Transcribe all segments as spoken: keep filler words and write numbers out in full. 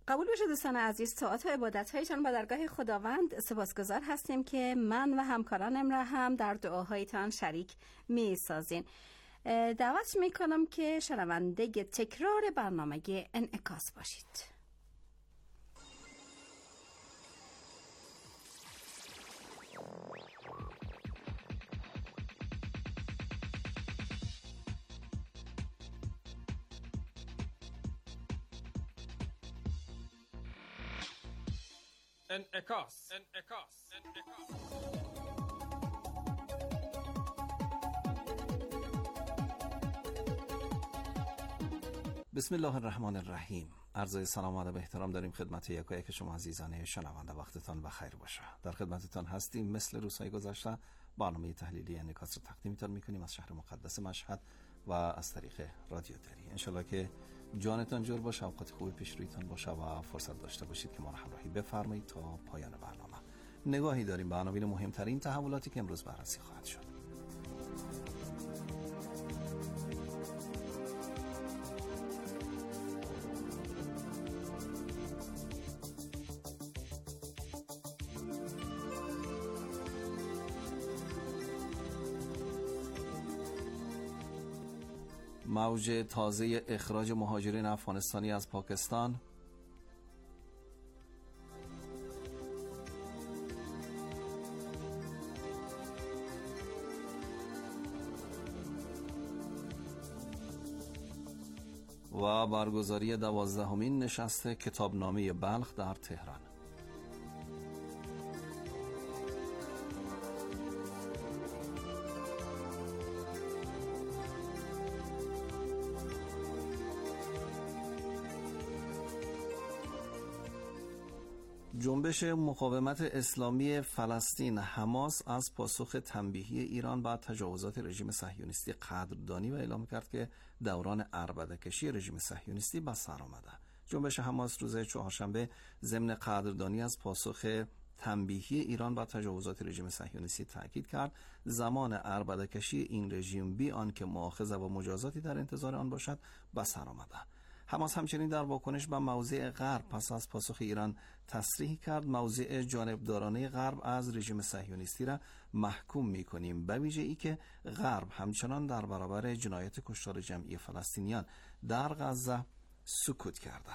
قبول بشه دوستان عزیز، طاعت و عبادت هایتان با درگاه خداوند. سپاسگزار هستیم که من و همکارانم را هم در دعاهایتان شریک می سازین. دعوت می کنم که شنونده تکرار برنامه انعکاس باشید. انعکاس انعکاس انعکاس بسم الله الرحمن الرحیم. عرض سلام و ادب و احترام داریم خدمت یکایک شما عزیزان شنونده. وقتتان بخیر باشه. در خدمتتان هستیم مثل روزهای گذشته. برنامه تحلیلی انعکاس رو تقدیمتان میکنیم از شهر مقدس مشهد و از طریق رادیو دری. انشالله که جانتان جور باشه، اوقات خوبی پیش رویتان باشه و فرصت داشته باشید که ما را همراهی بفرمایید تا پایان برنامه. نگاهی داریم به عناوین مهمترین تحولاتی که امروز بررسی خواهد شد. موج تازه اخراج مهاجرین افغانستانی از پاکستان، و برگزاری دوازدهمین نشست کتابنامه بلخ در تهران. جنبش مقاومت اسلامی فلسطین حماس از پاسخ تنبیهی ایران به تجاوزات رژیم صهیونیستی قدردانی و اعلام کرد که دوران عربده‌کشی رژیم صهیونیستی به سر آمده. جنبش حماس روز چهارشنبه ضمن قدردانی از پاسخ تنبیهی ایران به تجاوزات رژیم صهیونیستی تاکید کرد زمان عربده‌کشی این رژیم بی آنکه مؤاخذه و مجازاتی در انتظار آن باشد به سر آمده. حماس همچنین در واکنش به موضع غرب پس از پاسخ ایران تصریح کرد موضع جانبدارانه غرب از رژیم صهیونیستی را محکوم می‌کنیم، به ویژه ای که غرب همچنان در برابر جنایت کشتار جمعی فلسطینیان در غزه سکوت کرده.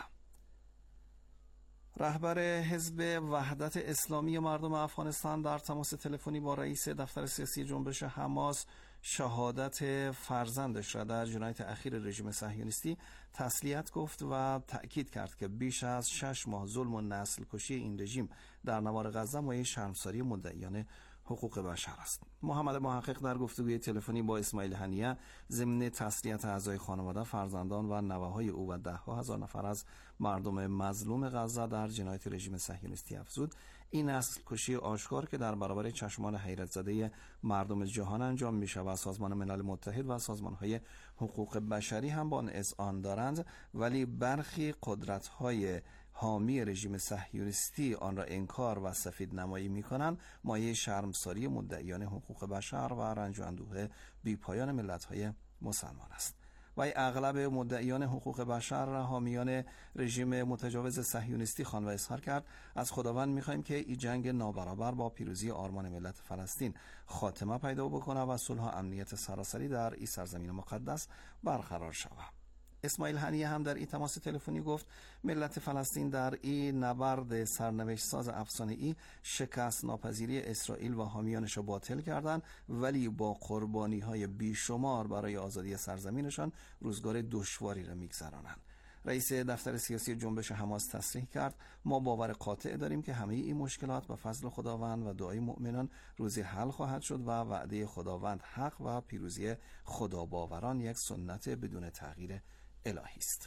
رهبر حزب وحدت اسلامی مردم افغانستان در تماس تلفنی با رئیس دفتر سیاسی جنبش حماس شهادت فرزندش را در جنایت اخیر رژیم صهیونیستی تسلیت گفت و تأکید کرد که بیش از شش ماه ظلم و نسل کشی این رژیم در نوار غزه مایه شرمساری مدعیان حقوق بشر است. محمد محقق در گفتگوی تلفنی با اسماعیل هنیه ضمن تسلیت اعضای خانواده، فرزندان و نوه‌های او و ده ها هزار نفر از مردم مظلوم غزه در جنایت رژیم صهیونیستی افزود این نسل کشی آشکار که در برابر چشمان حیرت زده مردم جهان انجام می شود. سازمان ملل متحد و سازمان‌های حقوق بشری هم با آن دارند، ولی برخی قدرت‌های حامی رژیم صهیونیستی آن را انکار و سفید نمایی می‌کنند. مایه شرمساری مدعیان حقوق بشر و رنج و اندوه بی‌پایان ملت‌های مسلمان است. و اغلب مدعیان حقوق بشر را حامیان رژیم متجاوز صهیونیستی خوان و اظهار کرد از خداوند می‌خواهیم که این جنگ نابرابر با پیروزی آرمان ملت فلسطین خاتمه پیدا بکنه و صلح و امنیت سراسری در این سرزمین مقدس برقرار شود. اسماعیل هنیه هم در این تماس تلفنی گفت ملت فلسطین در این نبرد سرنوشت ساز افسانه‌ای شکست ناپذیری اسرائیل و حامیانش را باطل کردند، ولی با قربانی‌های بیشمار برای آزادی سرزمینشان روزگار دشواری را می‌گذرانند. رئیس دفتر سیاسی جنبش حماس تصریح کرد ما باور قاطع داریم که همه این مشکلات به فضل خداوند و دعای مؤمنان روزی حل خواهد شد و وعده خداوند حق و پیروزی خداباوران یک سنت بدون تغییر الهی است.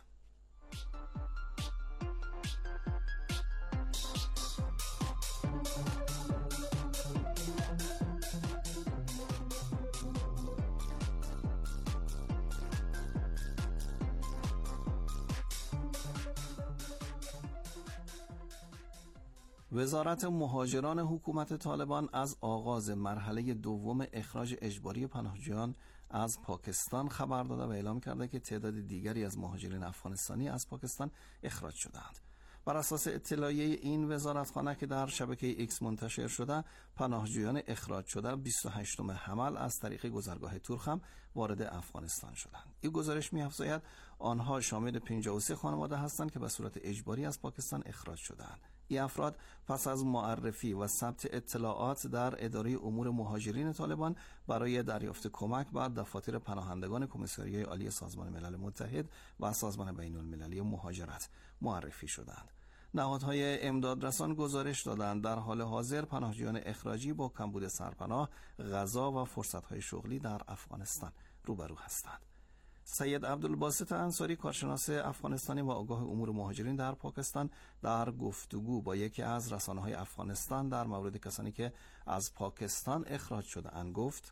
وزارت مهاجران حکومت طالبان از آغاز مرحله دوم اخراج اجباری پناهجویان از پاکستان خبر داده و اعلام کرده که تعداد دیگری از مهاجرین افغانستانی از پاکستان اخراج شدند. بر اساس اطلاعیه این وزارتخانه که در شبکه ایکس منتشر شده، پناهجویان اخراج شده بیست و هشتم حمل از طریق گذرگاه تورخم وارد افغانستان شدند. این گزارش می‌افزاید آنها شامل پنجاه و سه خانواده هستند که به صورت اجباری از پاکستان اخراج شدند. این افراد پس از معرفی و ثبت اطلاعات در اداره امور مهاجرین طالبان برای دریافت کمک بر دفاتر پناهندگان کمیساریای عالی سازمان ملل متحد و سازمان بین المللی مهاجرت معرفی شدند. نهادهای امدادرسان گزارش دادند در حال حاضر پناهجویان اخراجی با کمبود سرپناه، غذا و فرصت‌های شغلی در افغانستان روبرو هستند. سید عبدالباسط انصاری، کارشناس افغانستانی و آگاه امور مهاجرین در پاکستان، در گفتگو با یکی از رسانه‌های افغانستان در مورد کسانی که از پاکستان اخراج شده‌اند گفت: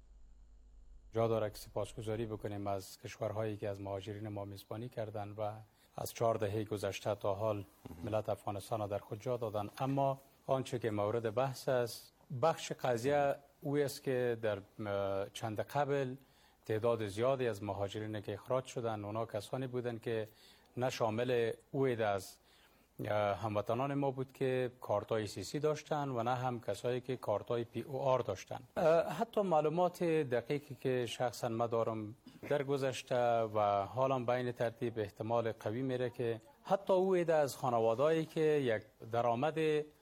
جا داره که سپاسگزاری بکنیم از کشورهایی که از مهاجرین ما میزبانی کردند و از چهار دهه گذشته تا حال ملت افغانستان را در خود جا دادند. اما آنچه که مورد بحث است، بخش قضیه او است که در چند قبل تعداد زیادی از مهاجرین که اخراج شدند، اونا کسانی بودند که نه شامل اوید از هموطنان ما بود که کارتای سی سی داشتن و نه هم کسایی که کارتای پی او آر داشتن. حتی معلومات دقیقی که شخصا ما دارم در گذشته و حالا بین ترتیب احتمال قوی میره که حتی اوید از خانوادهایی که یک درآمد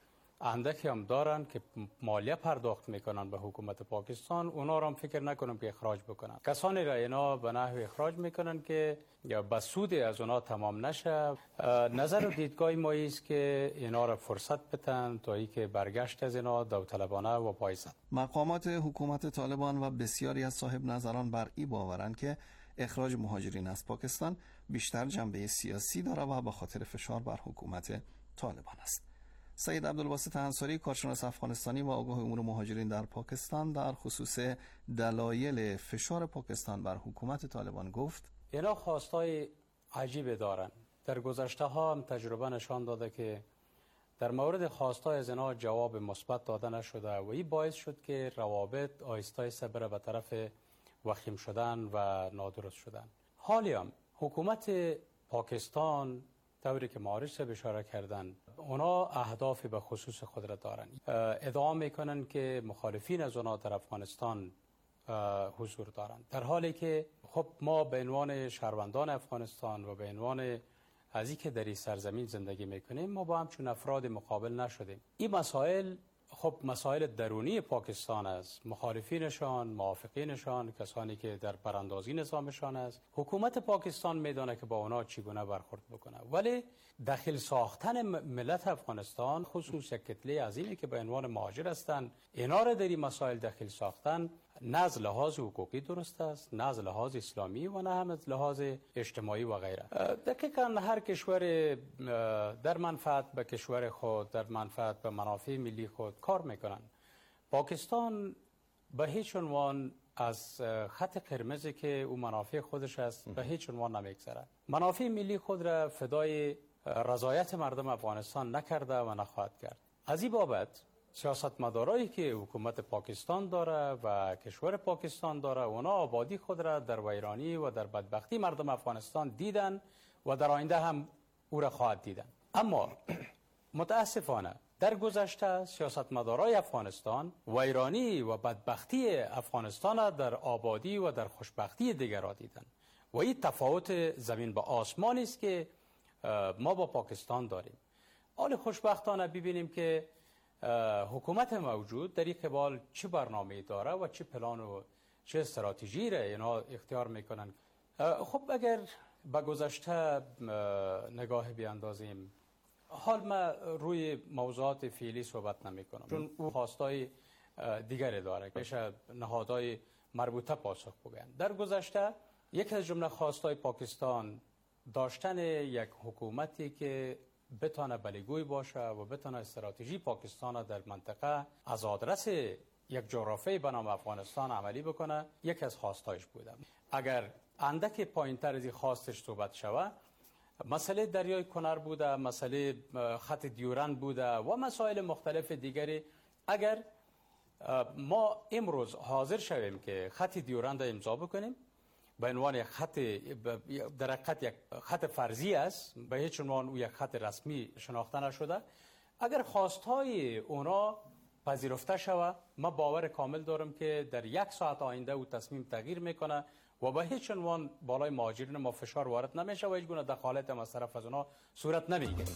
اندکی هم دارن که مالیه پرداخت میکنن به حکومت پاکستان، اونا رو هم فکر نکنم که اخراج بکنن. کسانی را اینا به نحو اخراج میکنن که یا به سود از اونا تمام نشه. نظر و دیدگاه ما است که اینا را فرصت بتن تا ای که برگشت از اینا داوطلبانه و پایزد. مقامات حکومت طالبان و بسیاری از صاحب نظران بر این باورند که اخراج مهاجرین از پاکستان بیشتر جنبه سیاسی داره و به خاطر فشار بر حکومت طالبان است. سید عبدالباسط انصاری، کارشناس افغانستانی و آگاه امور مهاجرین در پاکستان، در خصوص دلایل فشار پاکستان بر حکومت طالبان گفت: اینا خواستای عجیب دارن. در گذشته ها هم تجربه نشان داده که در مورد خواستای از اینا جواب مثبت داده نشده و این باعث شد که روابط آهسته آهسته بره به طرف وخیم شدن و نادرست شدن. حالی هم حکومت پاکستان طوری که معارض صاحب اشاره کردن، اونا اهداف به خصوص خود را دارن. ادعا میکنن که مخالفین از اونا در افغانستان حضور دارند، در حالی که خب ما به عنوان شهروندان افغانستان و به عنوان از اینکه در این سرزمین زندگی میکنیم، ما با همچون افراد مقابل نشدیم. این مسائل خب مسائل درونی پاکستان است. مخالفینشان، موافقینشان، کسانی که در براندازی نظامشان است، حکومت پاکستان میدانه که با اونا چگونه برخورد بکنه. ولی داخل ساختن ملت افغانستان، خصوص یک کتله عظیمی که به عنوان مهاجر هستند، اینا را در این مسائل داخل ساختن نه از لحاظ حقوقی درست است، نه از لحاظ اسلامی و نه هم از لحاظ اجتماعی و غیره. دقیقاً هر کشور در منفعت به کشور خود، در منفعت به منافع ملی خود کار میکنن. پاکستان به هیچ عنوان از خط قرمزی که او منافع خودش است به هیچ عنوان نمیگذره. منافع ملی خود را فدای رضایت مردم افغانستان نکرده و نخواهد کرد. از این بابت سیاستمدارایی که حکومت پاکستان داره و کشور پاکستان داره، اونا آبادی خود را در ویرانی و در بدبختی مردم افغانستان دیدن و در آینده هم او را خواهد دیدن. اما متاسفانه در گذشته سیاستمدارای افغانستان ویرانی و بدبختی افغانستان در آبادی و در خوشبختی دیگران دیدن و این تفاوت زمین به آسمان است که ما با پاکستان داریم. حال خوشبختانه ببینیم که حکومت موجود در این قبال چه برنامه‌ای داره و چه پلان و چه استراتژی را اینا اختیار میکنن. خب اگر به گذشته نگاه بیاندازیم، حال ما روی موضوعات فعلی صحبت نمی کنم چون او خواستای دیگری داره که نهادهای مربوطه پاسخ بگن. در گذشته یک از جمله خواستای پاکستان داشتن یک حکومتی که بتانه بلیگوی باشه و بتانه استراتژی پاکستان در منطقه از آدرس یک جغرافیای به نام افغانستان عملی بکنه، یک از خواستایش بوده. اگر اندک پایینتر از این خواستش صحبت شود، مسئله دریای کنر بوده، مسئله خط دیورند بوده و مسائل مختلف دیگری. اگر ما امروز حاضر شویم که خط دیورند امضا بکنیم به عنوان یک خط در حقیقت یک خط فرضی است، به هیچ عنوان او یک خط رسمی شناخته نشده. اگر خواستهای اونا پذیرفته شود، من باور کامل دارم که در یک ساعت آینده او تصمیم تغییر میکنه و به هیچ عنوان بالای مهاجرین ما فشار وارد نمیشه و هیچ گونه دخالت هم از طرف از اونا صورت نمیگیره.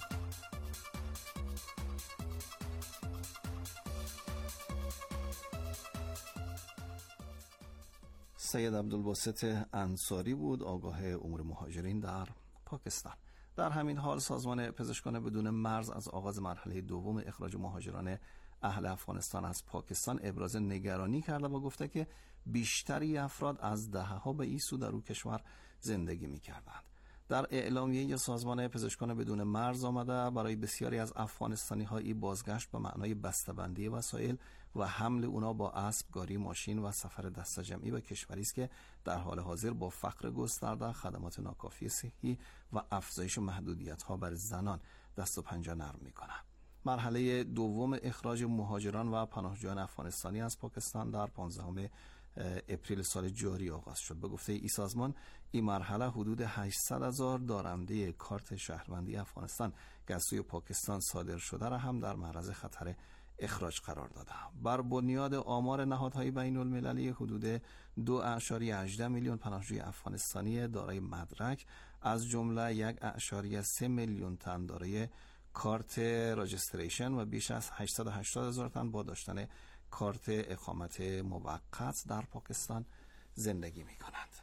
سید عبدالباسط انصاری بود، آگاه امور مهاجرین در پاکستان. در همین حال سازمان پزشکان بدون مرز از آغاز مرحله دوم اخراج مهاجران اهل افغانستان از پاکستان ابراز نگرانی کرده و گفته که بیشتری افراد از دهه‌ها به این سو در او کشور زندگی می‌کردند. در اعلامیه سازمان پزشکان بدون مرز آمده برای بسیاری از افغانستانی‌ها این بازگشت به معنای بسته‌بندی وسایل و حمل اونا با اسب، گاری، ماشین و سفر دسته جمعی به کشوری است که در حال حاضر با فقر گسترده، خدمات ناکافی صحی و افزایش محدودیت‌ها بر زنان دست و پنجه نرم می‌کند. مرحله دوم اخراج مهاجران و پناهجویان افغانستانی از پاکستان در پانزدهم اپریل سال جاری آغاز شد. به گفته ای سازمان، این مرحله حدود هشتصد هزار دارنده کارت شهروندی افغانستان که از سوی پاکستان صادر شده را هم در معرض خطر اخراج قرار داده. بر بنیاد آمار نهادهای بین المللی، حدود دو اعشاریه هجده میلیون پناهجوی افغانستانی دارای مدرک از جمله یک اعشاریه سه میلیون تن دارای کارت راجستریشن و بیش از هشتصد و هشتاد هزار تن با داشتن کارت اقامت موقت در پاکستان زندگی می کنند.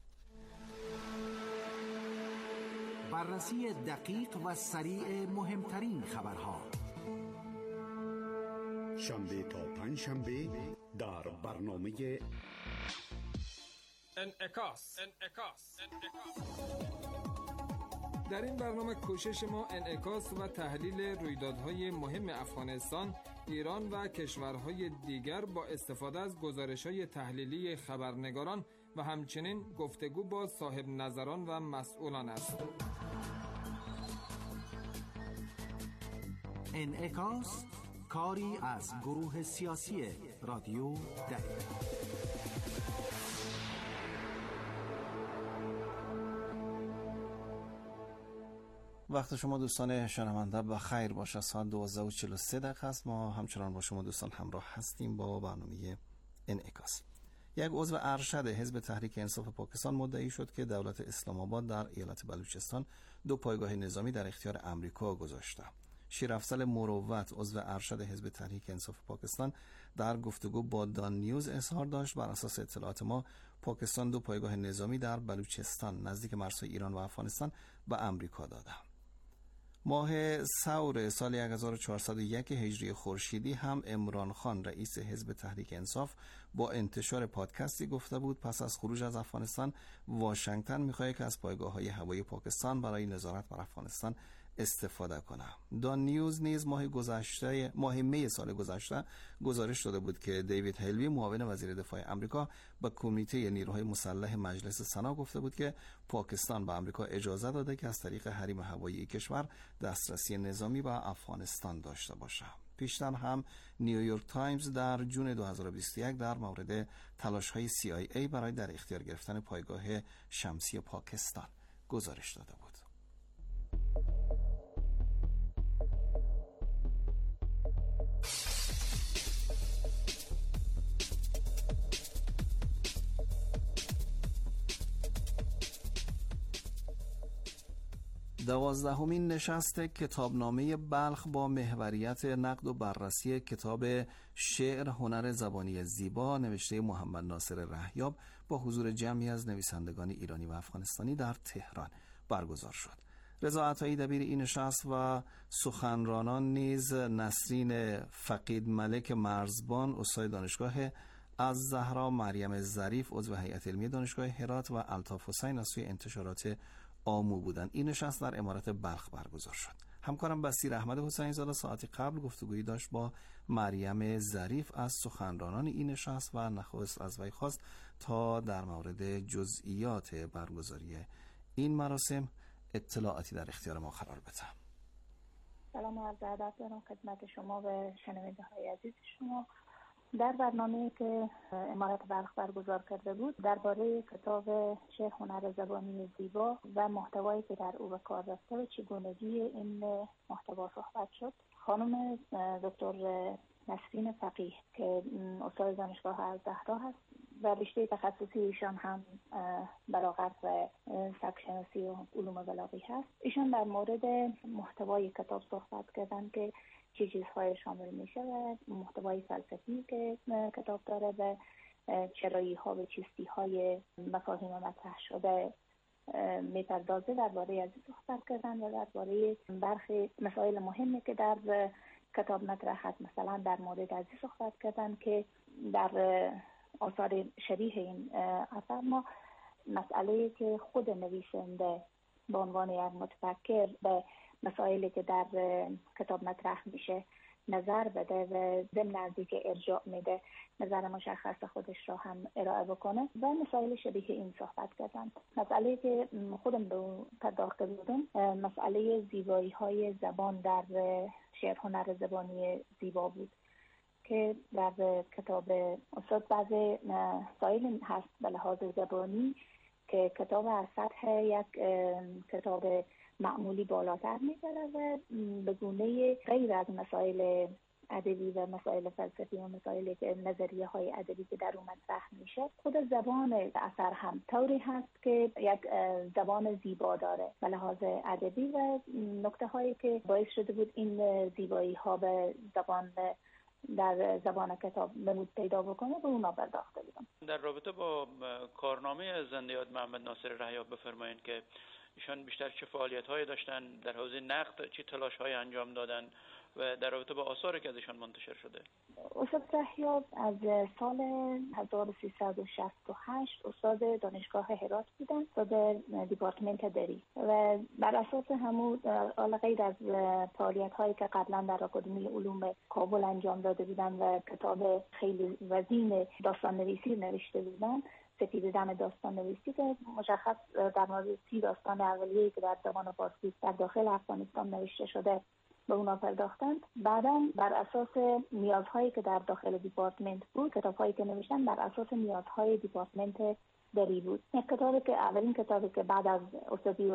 بررسی دقیق و سریع مهمترین خبرها، شنبه تا پنج شنبه در برنامه انعکاس. انعکاس. در این برنامه کوشش ما انعکاس و تحلیل رویدادهای مهم افغانستان، ایران و کشورهای دیگر با استفاده از گزارش‌های تحلیلی خبرنگاران و همچنین گفتگو با صاحب نظران و مسئولان است. انعکاس، کاری از گروه سیاسی رادیو دری. وقت شما دوستان شنونده بخیر باشه. ساعت دوازده و چهل و سه دقیقه است. ما همچنان با شما دوستان همراه هستیم با برنامه انعکاس. یک عضو ارشد حزب تحریک انصاف پاکستان مدعی شد که دولت اسلام آباد در ایالت بلوچستان دو پایگاه نظامی در اختیار امریکا گذاشته. شیرافضل مروت، عضو ارشد حزب تحریک انصاف پاکستان، در گفتگو با دان نیوز اظهار داشت بر اساس اطلاعات ما پاکستان دو پایگاه نظامی در بلوچستان نزدیک مرزهای ایران و افغانستان به امریکا داده. ماه ثور سال هزار و چهارصد و یک هجری خورشیدی هم عمران خان رئیس حزب تحریک انصاف با انتشار پادکستی گفته بود پس از خروج از افغانستان واشنگتن می‌خواهد که از پایگاه‌های هوایی پاکستان برای نظارت بر افغانستان استفاده کنه. دان نیوز نیز ماه گذشته ماه می سال گذشته گزارش داده بود که دیوید هلوی معاون وزیر دفاع آمریکا به کمیته نیروهای مسلح مجلس سنا گفته بود که پاکستان به آمریکا اجازه داده که از طریق حریم هوایی کشور دسترسی نظامی به افغانستان داشته باشه. پیشتر هم نیویورک تایمز در جون دو هزار و بیست و یک در مورد تلاش‌های سی آی ای برای در اختیار گرفتن پایگاه شمسی پاکستان گزارش داده بود. دوازدهمین نشست کتابنامه بلخ با محوریت نقد و بررسی کتاب شعر هنر زبانی زیبا نوشته محمد ناصر رهیاب با حضور جمعی از نویسندگان ایرانی و افغانستانی در تهران برگزار شد. رضا عطایی دبیر این نشست و سخنرانان نیز نسرین فقید ملک مرزبان استاد دانشگاه از زهرا، مریم ظریف عضو هیئت علمی دانشگاه هرات و الطاف حسین از سوی انتشارات آمو بودند. این نشست در امارات بلخ برگزار شد. همکارم بصیر احمد حسین زاده ساعتی قبل گفتگویی داشت با مریم ظریف از سخنرانان این نشست و نخست از وی خواست تا در مورد جزئیات برگزاری این مراسم اطلاعاتی در اختیار ما قرار بده. سلام و عرض ادب دارم خدمت شما و شنونده های عزیز شما. در برنامه‌ای که امارت بلخ برگزار کرده بود درباره کتاب شعر هنر زبانی زیبا و محتوایی که در او به کار رفته و چگونگی این محتوا صحبت شد. خانم دکتر نسرین فقیه که استاد دانشگاه الزهرا هست و رشته تخصصی ایشان هم بلاغت و سبک‌شناسی و علوم بلاغی هست. ایشان در مورد محتوای کتاب صحبت کردن که چه چیزهای شامل میشه و محتوای فلسفی که کتاب داره و چرایی ها و چیستی های مفاهیم مطرح شده میپردازه. درباره از صحبت کردن و درباره برخی مسائل مهمی که در کتاب مطرح هست، مثلا در مورد از صحبت کردن که در آثار شریح این اثر ما مسئله که خود نویسنده به عنوان یک متفکر به مسائلی که در کتاب مطرح میشه نظر بده و ضمن از اینکه ارجاع میده نظر مشخص خودش را هم ارائه بکنه و مسائل شبیه این صحبت کردن. مسئله که خودم به پرداخته بودم مسئله زیبایی های زبان در شعر هنر زبانی زیبا بود که در کتاب استاد بعض مسائل هست به لحاظ زبانی که کتاب از سطح یک کتاب معمولی بالاتر میبره و به گونه غیر از مسائل ادبی و مسائل فلسفی و مسائل نظریه های ادبی که در اون مطرح میشه، خود زبان اثر هم طوری هست که یک زبان زیبا داره به لحاظ ادبی و نکته هایی که باعث شده بود این زیبایی ها به زبان در زبان کتاب نمود پیدا بکنه به اونا پرداخته بودم. در رابطه با کارنامه زنده یاد محمد ناصر رهیاب بفرمایید که ایشان بیشتر چه فعالیت‌هایی داشتن، در حوزه نقد چه تلاش‌هایی انجام دادن و در رابطه با آثاری که ازشان منتشر شده؟ استاد رهیاب از سال هزار و سیصد و شصت و هشت استاد دانشگاه هرات بودن و به دیپارتمنت دری و بر اساس همون حالا غیر از فعالیت‌هایی که قبلا در آکادمی علوم کابل انجام داده بودن و کتاب خیلی وزین داستان نویسی نوشته بودن، سپید دم داستان نویسی که مشخص در مورد سی داستان اولیه‌ای که در زبان فارسی در داخل افغانستان نوشته شده به اونا پرداختند. بعداً بر اساس نیازهایی که در داخل دیپارتمنت بود، کتاب‌هایی که نوشتن بر اساس نیازهای دیپارتمنت دری بود. یک کتابی که اولین کتابی که بعد از استادی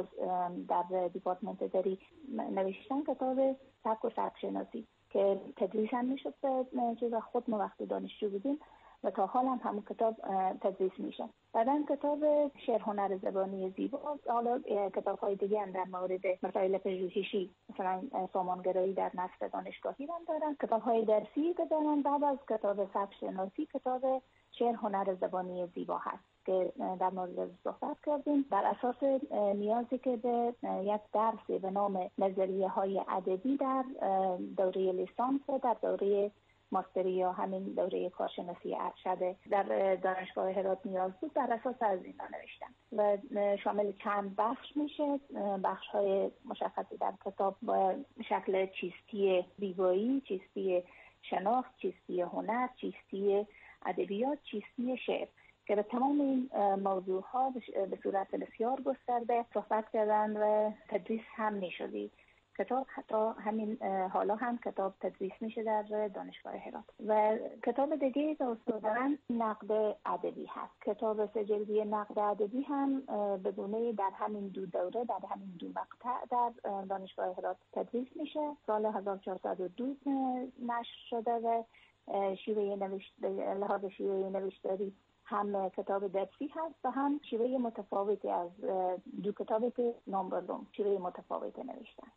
در دیپارتمنت دری نوشتن کتاب سبک و سبک‌شناسی که تدریس هم میشد به چیز خود ما وقتی دانشجو بودیم و تا حال هم همون کتاب تدریس میشه. بعدن کتاب شعر هنر زبانی زیبا، حالا کتاب های دیگه هم در مورد مسائل پژوهشی مثلا سامانگرایی در نصف دانشگاهی هم دارن، کتاب های درسی که دارن. بعد از کتاب سبک‌شناسی کتاب شعر هنر زبانی زیبا هست که در مورد صحبت کردیم بر اساس نیازی که به یک درس به نام نظریه های ادبی در دوره لیسانس و در دوره ماستری یا همین دوره کارشناسی ارشد در دانشگاه هرات نیاز بود، بر اساس از اینا نوشتن و شامل چند بخش میشه. بخش های مشخصی در کتاب با شکل چیستی زیبایی، چیستی شناخت، چیستی هنر، چیستی ادبیات، چیستی شعر که به تمام این موضوع ها به صورت بسیار گسترده صحبت کردن و تدریس هم میشدی. کتاب حتی همین حالا هم کتاب تدریس میشه در دانشگاه هرات. و کتاب دیگه که استاد دارن نقد ادبی هست. کتاب سه جلدی نقد ادبی هم به گونه در همین دو دوره در همین دو مقطع در دانشگاه هرات تدریس میشه. سال هزار و چهارصد و دو نشر شده و شیوه نوشت لحاظ شیوه نوشتاری هم کتاب درسی هست و هم شیوه متفاوتی از دو کتابی که نام بردم، شیوه متفاوتی نوشتن.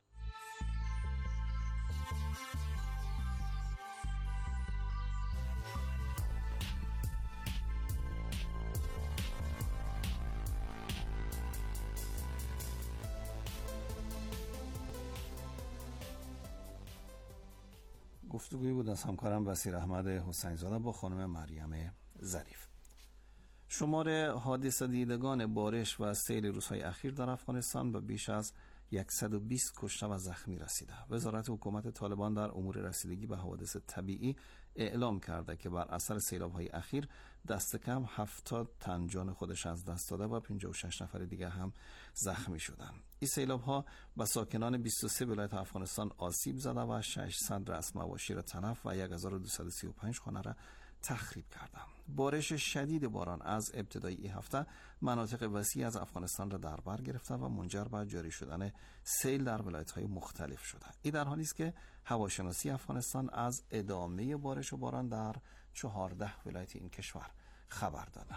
گفتگویی بود از همکارم بصیر احمد حسین زاده با خانم مریم ظریف. شمار حادثه دیدگان بارش و سیل روزهای اخیر در افغانستان به بیش از صد و بیست کشته و زخمی رسیده. وزارت حکومت طالبان در امور رسیدگی به حوادث طبیعی اعلام کرده که بر اثر سیلاب‌های اخیر دست کم هفتاد تن جان خودش از دست داده و پنجاه و شش نفر دیگه هم زخمی شدند. این سیلاب‌ها به ساکنان بیست و سه ولایت افغانستان آسیب زده و ششصد رأس مواشی را تلف و هزار و دویست و سی و پنج خانه را تخریب کردند. بارش شدید باران از ابتدای این هفته مناطق وسیع از افغانستان را در بر گرفته و منجر به جاری شدن سیل در ولایت‌های مختلف شده. این در حالی است که هواشناسی افغانستان از ادامه بارش و باران در چهارده ولایت این کشور خبر داده.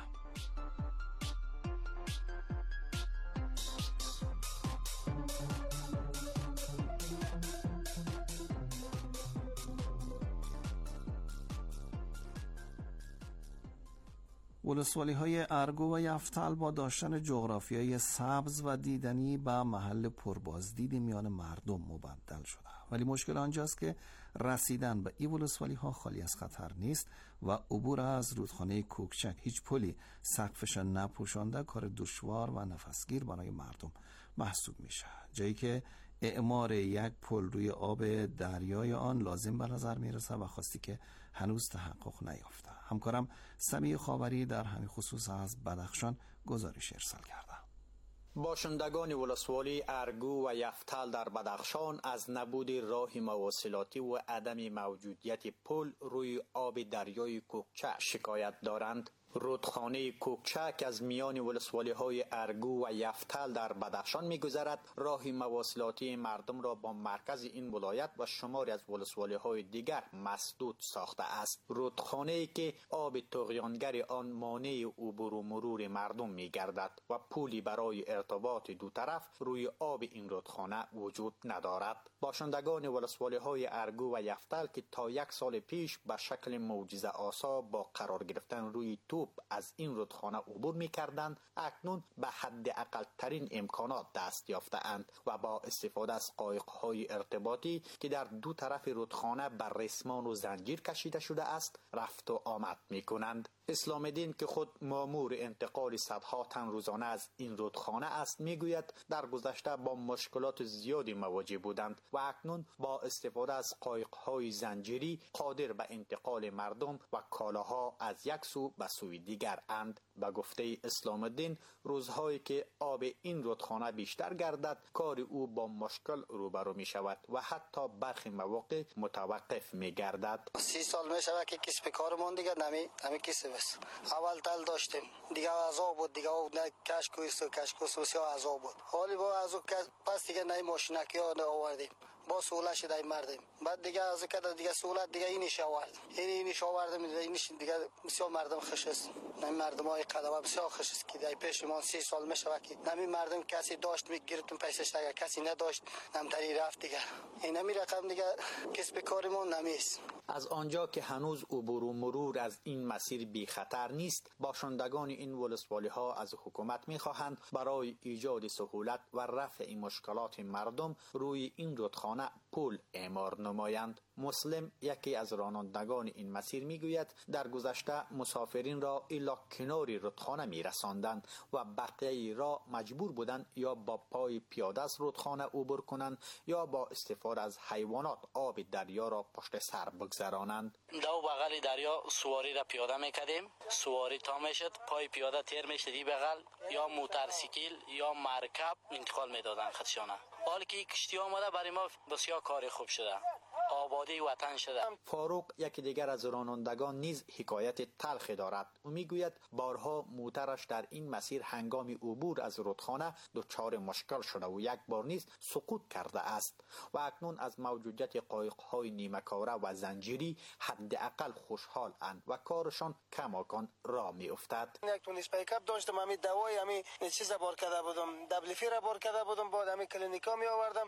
ولسوالی‌های ارگو و یفتل با داشتن جغرافیای سبز و دیدنی به محل پربازدید میان مردم مبدل شده، ولی مشکل آنجاست که رسیدن به این ولسوالی‌ها خالی از خطر نیست و عبور از رودخانه کوکچک هیچ پلی سقفش نپوشانده کار دشوار و نفسگیر برای مردم محسوب میشه، جایی که اعمار یک پل روی آب دریای آن لازم به نظر میرسه و خواستی که هنوز تحقق نیافته. همکارم سمیع خاوری در همین خصوص از بدخشان گزارش ارسال کرده. باشندگان ولسوالی ارگو و یفتل در بدخشان از نبود راه مواصلاتی و عدم موجودیت پل روی آب دریای کوکچک شکایت دارند. رودخانه کوکچک از میان ولسوالی‌های ارگو و یفتل در بدخشان می‌گذرد. راه مواصلاتی مردم را با مرکز این ولایت و شماری از ولسوالی‌های دیگر مسدود ساخته است. رودخانه‌ای که آب طغیانگر آن مانع عبور و مرور مردم می‌گردد و پولی برای ارتباط دو طرف روی آب این رودخانه وجود ندارد. باشندگان ولسوالی‌های ارگو و یفتل که تا یک سال پیش به شکل معجزه آسا با قرار گرفتن روی تو از این رودخانه عبور می‌کردند، اکنون به حد اقل ترین امکانات دست یافته‌اند و با استفاده از قایق‌های ارتباطی که در دو طرف رودخانه بر رسمان و زنجیر کشیده شده است رفت و آمد می‌کنند. اسلام الدین که خود مأمور انتقال صدها تن روزانه از این رودخانه است میگوید در گذشته با مشکلات زیادی مواجه بودند و اکنون با استفاده از قایق‌های زنجیری قادر به انتقال مردم و کالاها از یک سو به سوی دیگر اند. به گفته اسلام الدین روزهایی که آب این رودخانه بیشتر گردد کار او با مشکل روبرو می شود و حتی برخی مواقع متوقف می گردد. سی سال می شود که کسب کارمون دیگه نمی نمی کسب است. اول تل داشتیم دیگه عذاب بود، دیگه نه کشک و است کشک و سوسیا عذاب بود. حالی با از پس دیگه نه ماشینکی ها آوردیم با سهولت شده مردم. بعد دیگه از کده دیگه سهولت دیگه اینش آورد این اینش آوردم اینش دیگه بسیار مردم خوش است. نمی مردم های قدم بسیار خوش است که در پیش ما سی سال میشه که نمی مردم کسی داشت میگرفتم پیسش اگر کسی نداشت نمتری رفت دیگه این نمی رقم دیگه کسب کارمون نمیست. از آنجا که هنوز عبور و مرور از این مسیر بی خطر نیست، باشندگان این ولسوالی ها از حکومت میخواهند برای ایجاد سهولت و رفع این مشکلات مردم روی این رودخانه پل اعمار نمایند. مسلم یکی از رانندگان این مسیر میگوید در گذشته مسافرین را الی کنار رودخانه میرساندند و بقیه را مجبور بودند یا با پای پیاده از رودخانه عبور کنند یا با استفاده از حیوانات آب دریا را پشت سر بگذرانند. دو بغل دریا سواری را پیاده میکردیم، سواری تا میشد پای پیاده تیر میشد دی بغل یا موتورسیکل یا مرکب انتقال میدادن خدشانه. حالی که کشتی آمده برای ما بسیار کار خوب شده، آبادی وطن شده. فاروق یکی دیگر از رانندگان نیز حکایت تلخی دارد. او میگوید بارها موترش در این مسیر هنگام عبور از رودخانه دچار مشکل شده و یک بار نیز سقوط کرده است و اکنون از موجودیت قایق‌های نیمه‌کاره و زنجیری حداقل خوشحال اند و کارشان کماکان راه میافتد. یک تون اسپیکاپ داشتم، همین دوای همین چیز بار کرده بودم، دبلیفی را بار کرده بودم، بعد همین کلینیکا می آوردم،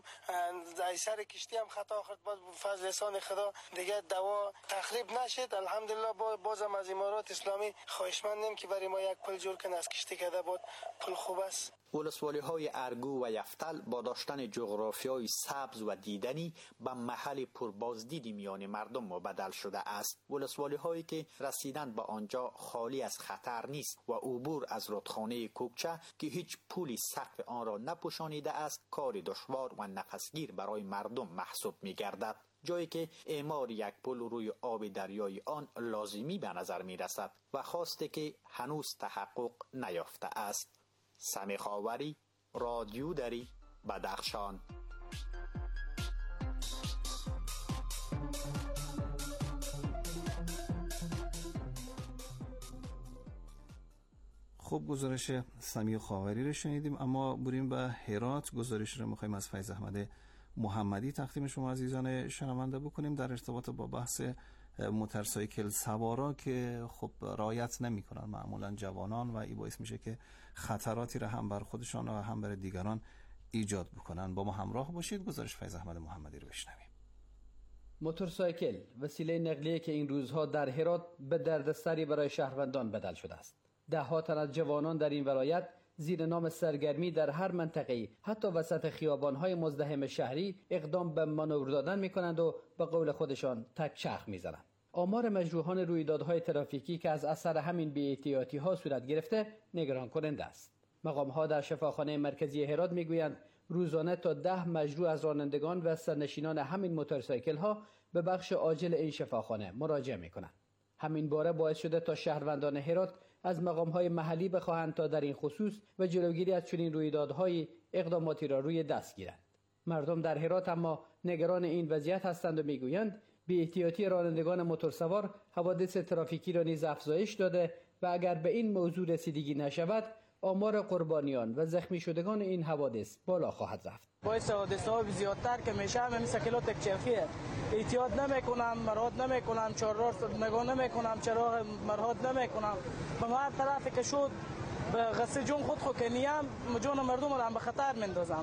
از سر کشتی هم خطا خورد، بعد فضل لسان خدا دیگه دوا تخریب نشد. الحمدلله بازم از امارات اسلامی خواهشمندیم که برای ما یک پل جور کنه از کشتی کرده بود. پل خوب است. ولسوالی های ارگو و یفتل با داشتن جغرافیای سبز و دیدنی به محل پربازدید میان مردم مبدل شده است. ولسوالی هایی که رسیدن به آنجا خالی از خطر نیست و عبور از رودخانه کوکچه که هیچ پولی سقف آن را نپوشانیده است کار دشوار و نفسگیر برای مردم محسوب می گردد، جایی که اعمار یک پل روی آب دریای آن لازمی به نظر می رسد و خواسته که هنوز تحقق نیافته است. سمیع خاوری، رادیو دری، بدخشان. خب گزارش سمیع خاوری رو شنیدیم، اما بریم به هرات. گزارش رو می‌خوایم از فیض احمد محمدی تقدیم شما عزیزان شنونده بکنیم در ارتباط با بحث موتورسایکل سوارا که خب رعایت نمی‌کنن معمولا جوانان و این باعث میشه که خطراتی را هم بر خودشان و هم بر دیگران ایجاد بکنن. با ما همراه باشید، گزارش فیض احمد محمدی رو بشنویم. موتورسایکل وسیله نقلیه که این روزها در هرات به دردسری برای شهروندان بدل شده است. ده ها تن از جوانان در این ولایت زیر نام سرگرمی در هر منطقه، حتی وسط خیابان‌های مزدحم شهری، اقدام به مانور دادن می‌کنند و به قول خودشان تک چرخ می‌زنند. آمار مجروحان رویدادهای ترافیکی که از اثر همین بی‌احتیاطی‌ها صورت گرفته نگران کننده است. مقام‌ها در شفاخانه مرکزی هرات می‌گویند روزانه تا ده مجروح از رانندگان و سرنشینان همین موتورسایکل‌ها به بخش عاجل این شفاخانه مراجعه می‌کنند. همین باره باعث شده تا شهروندان هرات از مقام‌های محلی بخواهند تا در این خصوص و جلوگیری از چنین رویدادهای اقداماتی را روی دست گیرند. مردم در هرات اما نگران این وضعیت هستند و میگویند بی‌احتیاطی رانندگان موتورسوار حوادث ترافیکی را نیز افزایش داده و اگر به این موضوع رسیدگی نشود آمار قربانیان و زخمی شدگان این حوادث بالا خواهد رفت. باعث حوادث‌ها زیادتر که میشه همین مسکلات تک چرخیه. احتیاط نمیکنم، مراد نمیکنم، چهارراه نگاه نمیکنم، چراغ مراد نمیکنم. به هر طرفی که شد به قصد جون خود خود که نیم جون مردم را به خطر مندازم.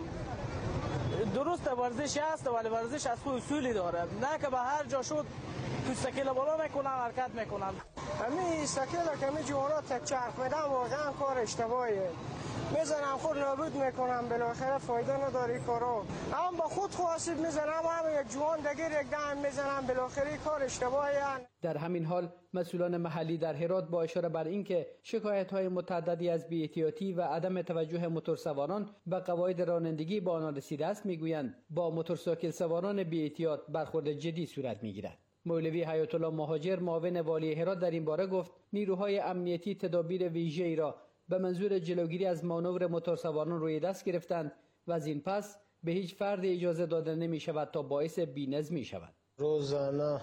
درست ورزش است ولی ورزش از خود اصولی داره، نه که به هر جا شد تو سکل بالا میکنم حرکت میکنم. همین سکل که می جوانا تک چرخ میدم واقعا کار اشتباهیه. میزنم خود نابود میکنم، بالاخره فایده نداری کارو. هم با خود خواستید میزنم، هم یک جوان دیگر یک دم میزنم، بالاخره کار اشتباهیه. در همین حال مسئولان محلی در هرات با اشاره بر اینکه شکایت‌های متعددی از بی‌احتیاطی و عدم توجه موتورسواران به قواعد رانندگی با آنها رسیده است میگویند با موتورسایکل سواران بی‌احتیاط برخورد جدی صورت میگیرد. مولوی حیات الله مهاجر معاون والی هرات در این باره گفت نیروهای امنیتی تدابیر ویژه‌ای را به منظور جلوگیری از مانور موتورسواران روی دست گرفتند و از این پس به هیچ فرد اجازه داده نمی شود تا باعث بی‌نظمی شود. روزانه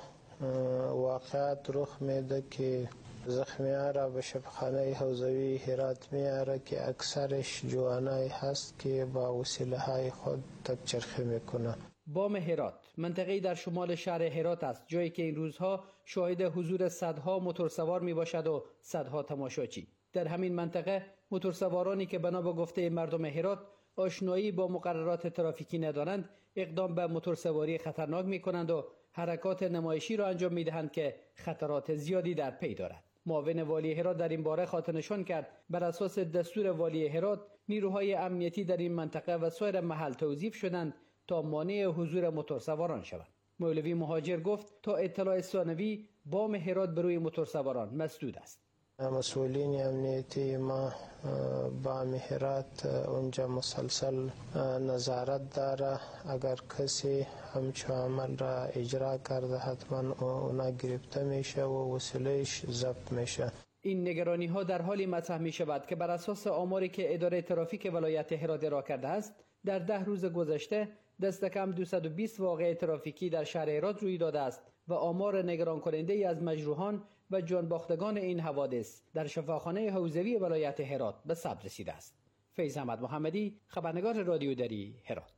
واقعات رخ میده که زخمیان را به شفاخانه حوزوی هرات میاره که اکثرش جوانایی هست که با وسیله های خود تکچرخی میکنه. بام هرات منطقه‌ای در شمال شهر هرات است، جایی که این روزها شاهد حضور صدها موتورسوار می باشد و صدها تماشاچی. در همین منطقه موتورسوارانی که بنا به گفته مردم هرات آشنایی با مقررات ترافیکی ندارند اقدام به موتورسواری خطرناک می کنند و حرکات نمایشی را انجام می دهند که خطرات زیادی در پی دارد. معاون والی هرات در این باره خاطر نشان کرد بر اساس دستور والی هرات نیروهای امنیتی در این منطقه و سایر محل توظیف شدند تا مانع حضور موتورسواران شوند. مولوی مهاجر گفت تا اطلاع ثانوی بام هرات بر روی موتورسواران مسدود است. مسئولین امنیتی ما با هرات اونجا مسلسل نظارت داره، اگر کسی همچون عمل را اجرا کرده حتما اونا گرفته میشه و وسیلهش ضبط میشه. این نگرانی ها در حالی مطرح می شود که بر اساس آماری که اداره ترافیک ولایت هرات ارائه کرده است در ده روز گذشته دست کم دویست و بیست واقعه ترافیکی در شهر هرات روی داده است و آمار نگران کننده ای از مجروحان و جان باختگان این حوادث در شفاخانه حوزوی ولایت هرات به ثبت رسیده است. فیض احمد محمدی، خبرنگار رادیو دری هرات.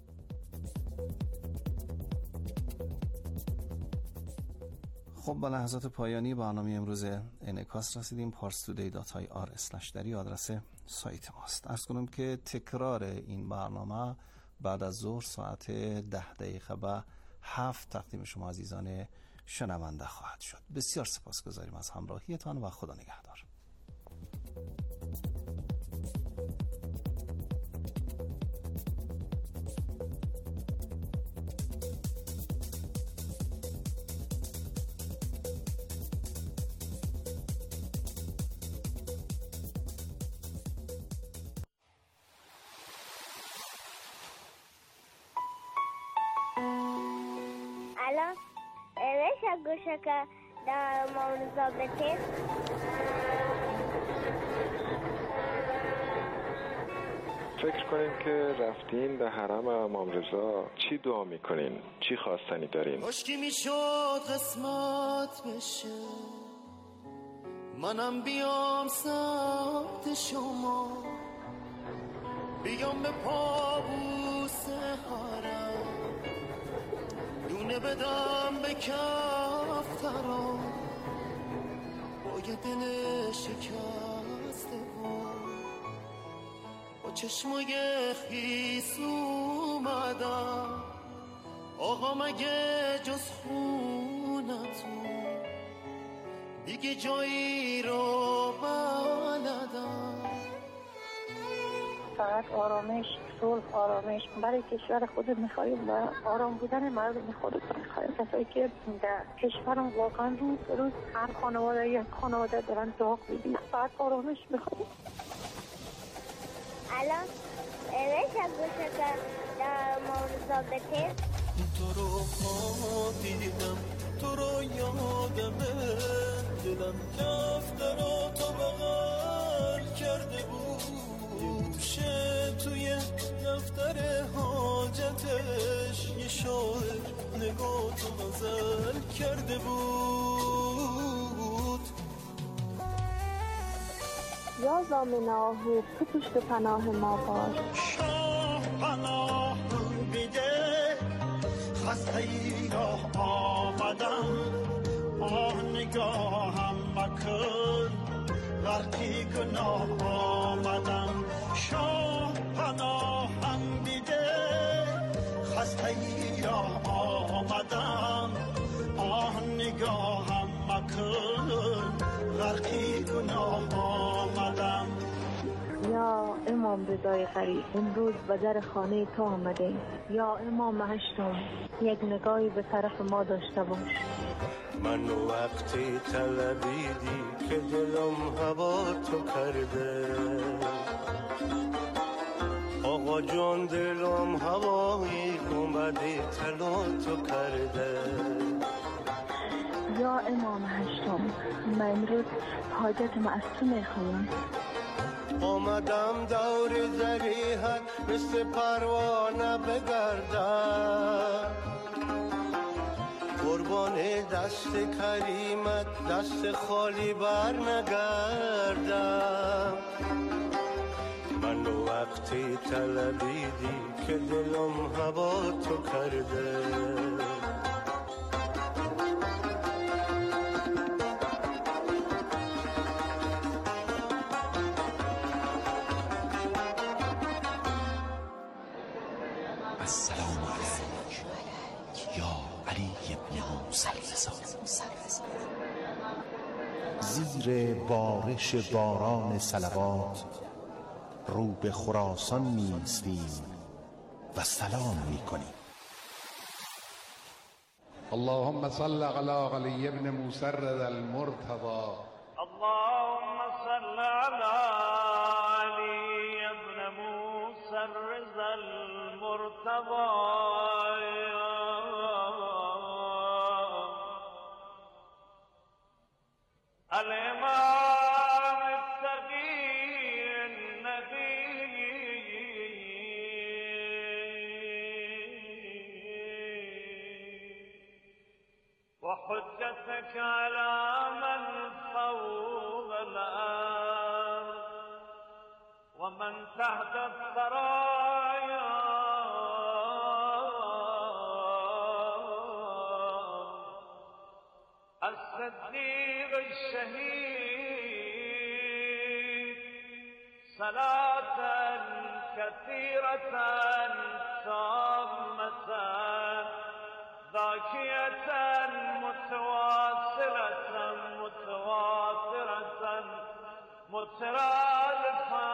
خب با لحظات پایانی برنامه امروز انعکاس رسیدیم. پارس تودی دات آی آر اسلش دری آدرس سایت ماست. عرض کنم که تکرار این برنامه بعد از ظهر ساعت ده دقیقه به هفت تقدیم شما عزیزان شنونده خواهد شد. بسیار سپاسگزاریم از همراهیتان و خدا نگهدار. الان میشه گوشه که در مورزا بتید فکر کنین که رفتین به حرم امام رضا چی دعا میکنین؟ چی خواستنی دارین؟ کاشکی میشد قسمت بشه منم بیام سمت شما، بیام به پابوس حرم، دونه بدم به کفترا با یه دل شکسته بود، با چشمای خیس اومدم آقا مگه جز خونتون دیگه جایی رو بلدم. فقط آرامش، صلح، آرامش برای کشور خود می‌خوایم و آرام بودن مردم خود می‌خوایم. کسایی که در کشورم واقعا روز به روز هر خانواده یک خانواده دارن داغ می‌بینن، فقط آرامش می‌خوایم. الان میشه گوشه که در مورد ضابطه تو رو دیدم، تو رو یادمه، دلم دفتر رو تو بغل کرده بود، شه توی دفتر حاجتش یه شاعر نگاه تو غزل کرده بود. یا زامن آهو تو پشت پناه ما باش، شاه پناه بیده خسته ای راه آمدم، آه نگاهم مکن غرقی گناه آمدم، شاه پناهم بیده خسته ای راه آمدم، آه نگاهم مکن غرقی گناه آمدم. یا امام رضای غریب امروز به در خانه تو آمده، یا امام هشتم یک نگاهی به طرف ما داشته باش. من وقتی طلبیدی که دلم هوا تو کرده، آقا جان دلم هوایی اومده طلا تو کرده. یا امام هشتم من امروز حاجتم از تو میخوایم. آمدم دور زریحت مثل پروانه بگردم، قربان دست کریمت دست خالی بر نگردم. من وقتی طلبیدی که دلم هوا تو کرده، السلام علیک یا علی ابن موسی الرضا. زیر بارش باران صلوات رو به خراسان می‌ایستیم و سلام می‌کنیم. اللهم صل علی علی ابن موسی الرضا المرتضى. اللهم صل علی علی ابن موسی الرضا المرتضى. الإمام التقي النبي وحجتك على من فوق الأرض ومن تحت الثرايا الصديق الشهيد صلاة كثيرة تامة ذاكية متواصلة متواترة مترادفة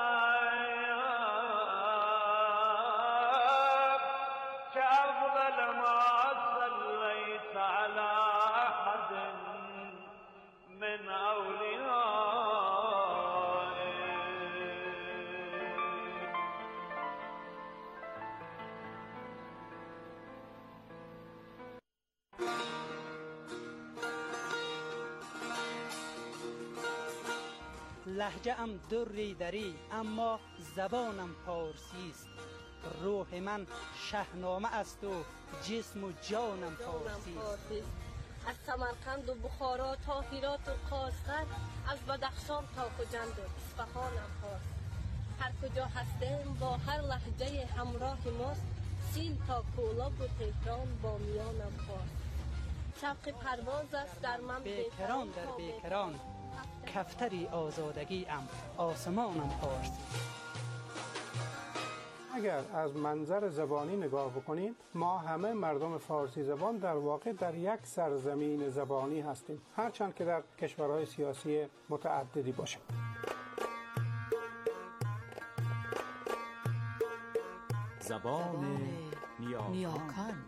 كأفضل ما صليت على أحد من لهجه ام دری دری اما زبانم پارسی است، روح من شهنامه است و جسم و جانم فارسی است. از سمرقند و بخارا تا هرات و قاصر، از بدخشان تا کجند و اصفهانم خواست. هر کجا هستیم با هر لهجه همراه ماست، سین تا کولاب و تهران با میانم خواست. شوق پرواز است در من بیکران در بیکران، کفتری آزادگی ام آسمانم پارسی. اگر از منظر زبانی نگاه بکنیم، ما همه مردم فارسی زبان در واقع در یک سرزمین زبانی هستیم، هرچند که در کشورهای سیاسی متعددی باشیم. زبان نیاکان.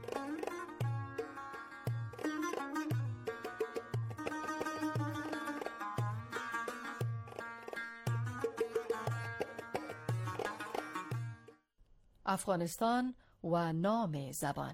افغانستان و نام زبان.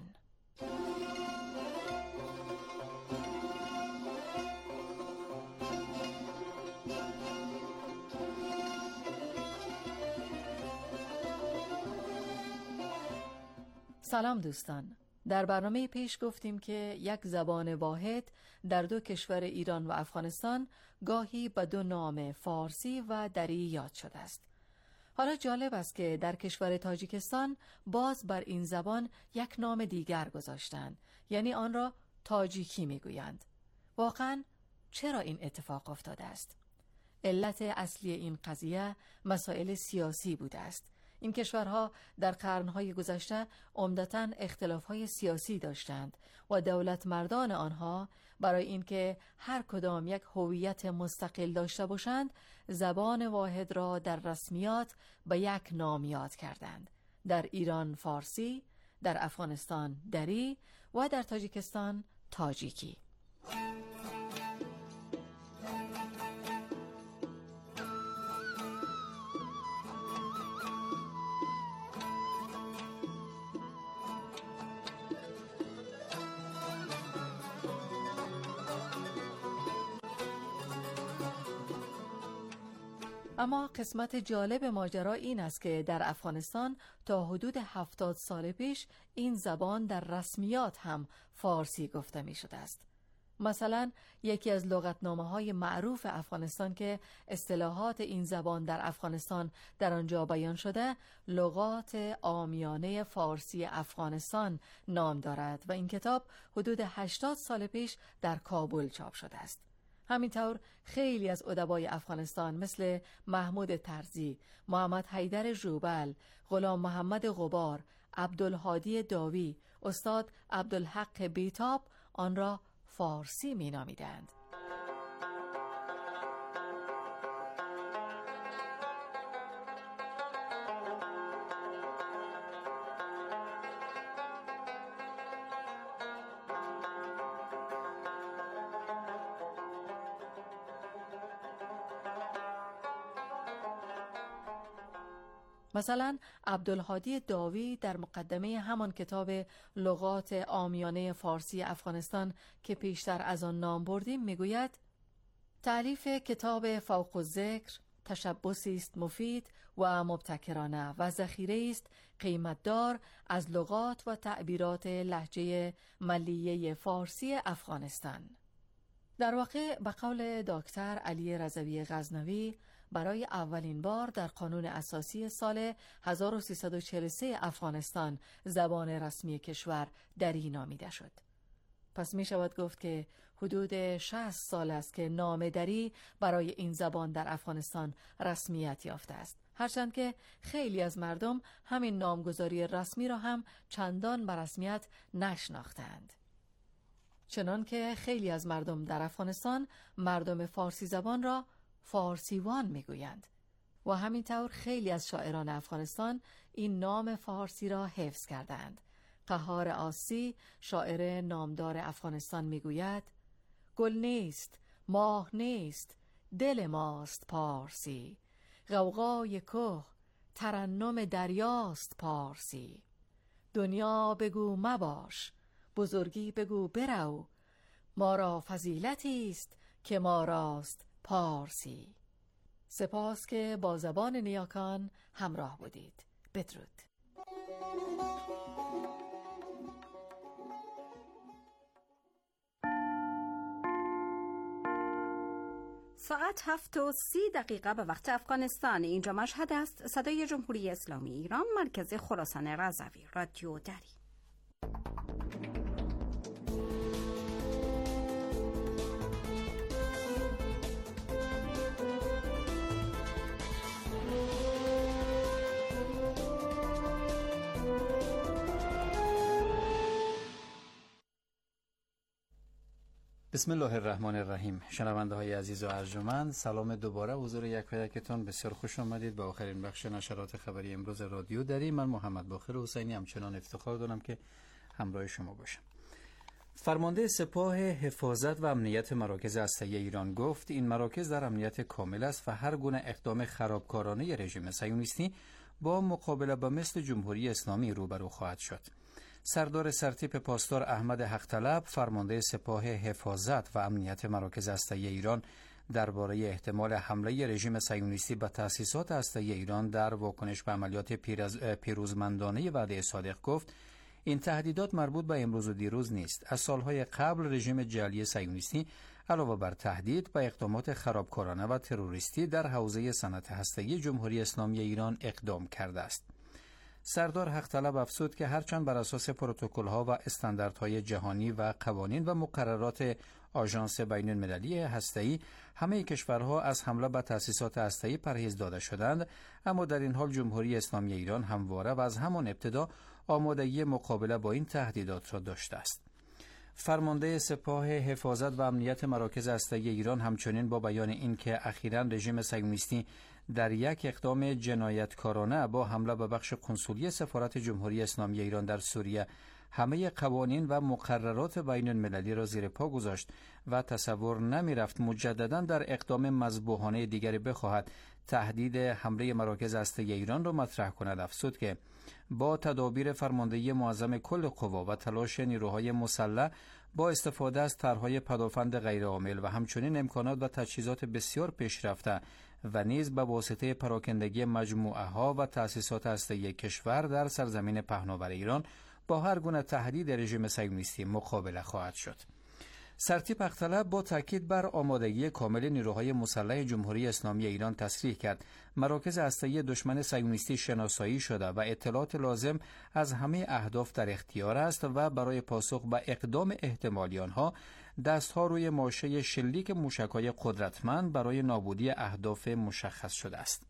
سلام دوستان، در برنامه پیش گفتیم که یک زبان واحد در دو کشور ایران و افغانستان گاهی به دو نام فارسی و دری یاد شده است. حالا جالب است که در کشور تاجیکستان باز بر این زبان یک نام دیگر گذاشتند، یعنی آن را تاجیکی میگویند. واقعا چرا این اتفاق افتاده است؟ علت اصلی این قضیه مسائل سیاسی بوده است. این کشورها در قرنهای گذشته عمدتاً اختلافهای سیاسی داشتند و دولت مردان آنها برای اینکه هر کدام یک هویت مستقل داشته باشند، زبان واحد را در رسمیات به یک نام یاد کردند. در ایران فارسی، در افغانستان دری و در تاجیکستان تاجیکی. اما قسمت جالب ماجرا این است که در افغانستان تا حدود هفتاد سال پیش این زبان در رسمیات هم فارسی گفته می شده است. مثلا یکی از لغتنامه‌های معروف افغانستان که اصطلاحات این زبان در افغانستان در آنجا بیان شده، لغات عامیانه فارسی افغانستان نام دارد و این کتاب حدود هشتاد سال پیش در کابل چاپ شده است. همینطور خیلی از ادبای افغانستان مثل محمود طرزی، محمد حیدر ژوبل، غلام محمد غبار، عبدالهادی داوی، استاد عبدالحق بیتاب آن را فارسی می نامیدند. مثلا عبدالهادی داوی در مقدمه همان کتاب لغات عامیانه فارسی افغانستان که پیشتر از آن نام بردیم میگوید: تألیف کتاب فوق الذکر تشبثی است مفید و مبتکرانه و ذخیره است قیمتدار از لغات و تعبیرات لهجه ملیه فارسی افغانستان. در واقع به قول دکتر علی رضوی غزنوی برای اولین بار در قانون اساسی سال هزار و سیصد و چهل و سه افغانستان زبان رسمی کشور دری نامیده شد. پس می شود گفت که حدود شصت سال است که نام دری برای این زبان در افغانستان رسمیت یافته است، هرچند که خیلی از مردم همین نامگذاری رسمی را هم چندان به رسمیت نشناختند. چنان که خیلی از مردم در افغانستان مردم فارسی زبان را فارسیوان میگویند و همینطور خیلی از شاعران افغانستان این نام فارسی را حفظ کردند. قهار آسی، شاعر نامدار افغانستان، میگوید: گل نیست، ماه نیست، دل ماست پارسی، غوغای کوه، ترنم دریاست پارسی. دنیا بگو مباش، بزرگی بگو برو، ما را فضیلتی است که ما راست پارسی. سپاس که با زبان نیاکان همراه بودید. بدرود. ساعت هفت و سی دقیقه به وقت افغانستان. اینجا مشهد است. صدای جمهوری اسلامی ایران، مرکز خراسان رضوی، رادیو دری. بسم الله الرحمن الرحیم. شنونده های عزیز و ارجمند، سلام دوباره حضور یک و یکتون. بسیار خوش آمدید به آخرین بخش نشرات خبری امروز رادیو دری. من محمد باقر حسینی همچنان افتخار دارم که همراه شما باشم. فرمانده سپاه حفاظت و امنیت مراکز هسته‌ای ایران گفت این مراکز در امنیت کامل است و هر گونه اقدام خرابکارانه رژیم صهیونیستی با مقابله با مثل جمهوری اسلامی روبرو خواهد شد. سردار سرتیپ پاسدار احمد حق‌طلب، فرمانده سپاه حفاظت و امنیت مراکز هسته‌ای ایران، درباره احتمال حمله رژیم صهیونیستی به تأسیسات هسته‌ای ایران در واکنش به عملیات پیروزمندانه وعده صادق گفت این تهدیدات مربوط به امروز و دیروز نیست. از سالهای قبل رژیم جعلی صهیونیستی علاوه بر تهدید به اقدامات خرابکارانه و تروریستی در حوزه صنعت هسته‌ای جمهوری اسلامی ایران اقدام کرده است. سردار حق‌طلب افزود که هرچند بر اساس پروتکل‌ها و استانداردهای جهانی و قوانین و مقررات آژانس بین‌المللی هسته‌ای همه کشورها از حمله به تأسیسات هسته‌ای پرهیز داده شدند، اما در این حال جمهوری اسلامی ایران همواره و از همان ابتدا آمادگی مقابله با این تهدیدات را داشته است. فرمانده سپاه حفاظت و امنیت مراکز هسته‌ای ایران همچنین با بیان این که اخیراً رژیم صهیونیستی در یک اقدام جنایتکارانه با حمله به بخش کنسولی سفارت جمهوری اسلامی ایران در سوریه همه قوانین و مقررات بین المللی را زیر پا گذاشت و تصور نمی رفت مجددا در اقدام مذبوحانه دیگری بخواهد تهدید حمله مراکز هسته‌ای ایران را مطرح کند. افزود که با تدابیر فرماندهی معظم کل قوا و تلاش نیروهای مسلح با استفاده از طرحهای پدافند غیرعامل و همچنین امکانات و تجهیزات بسیار پیشرفته و نیز به واسطه پراکندگی مجموعه ها و تأسیسات هسته‌ای کشور در سرزمین پهناور ایران با هر گونه تهدید رژیم صهیونیستی مقابله خواهد شد. سرتیپ حق‌طلب با تاکید بر آمادگی کامل نیروهای مسلح جمهوری اسلامی ایران تصریح کرد مراکز هسته‌ای دشمن صهیونیستی شناسایی شده و اطلاعات لازم از همه اهداف در اختیار است و برای پاسخ به اقدام احتمالی آنها دستها روی ماشه شلیک موشک‌های قدرتمند برای نابودی اهداف مشخص شده است.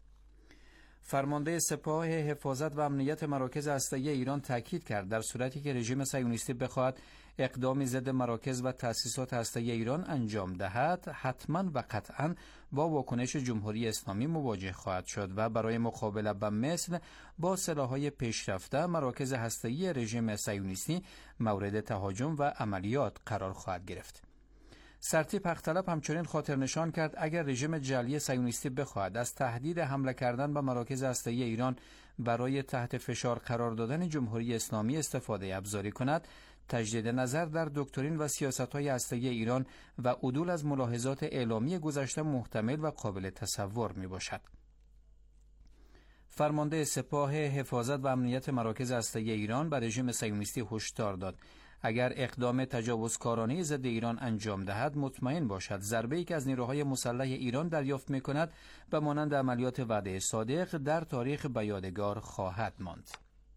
فرمانده سپاه حفاظت و امنیت مراکز هسته‌ای ایران تاکید کرد در صورتی که رژیم صهیونیستی بخواهد اقدامی ضد مراکز و تأسیسات هسته‌ای ایران انجام دهد، حتما و قطعا با واکنش جمهوری اسلامی مواجه خواهد شد و برای مقابله با مثل با سلاح‌های پیشرفته مراکز هسته‌ای رژیم صهیونیستی مورد تهاجم و عملیات قرار خواهد گرفت. سرتیپ حق‌طلب همچنین خاطر نشان کرد اگر رژیم جعلی صهیونیستی بخواهد از تهدید حمله کردن به مراکز هسته‌ای ایران برای تحت فشار قرار دادن جمهوری اسلامی استفاده ابزاری کند، تجدید نظر در دکترین و سیاست‌های هسته‌ای ایران و عدول از ملاحظات اعلامی گذشته محتمل و قابل تصور میباشد. فرمانده سپاه حفاظت و امنیت مراکز هسته‌ای ایران به رژیم صهیونیستی هشدار داد اگر اقدام تجاوزکارانه ضد ایران انجام دهد مطمئن باشد ضربه‌ای که از نیروهای مسلح ایران دریافت می‌کند به مانند عملیات وعده صادق در تاریخ به یادگار خواهد ماند.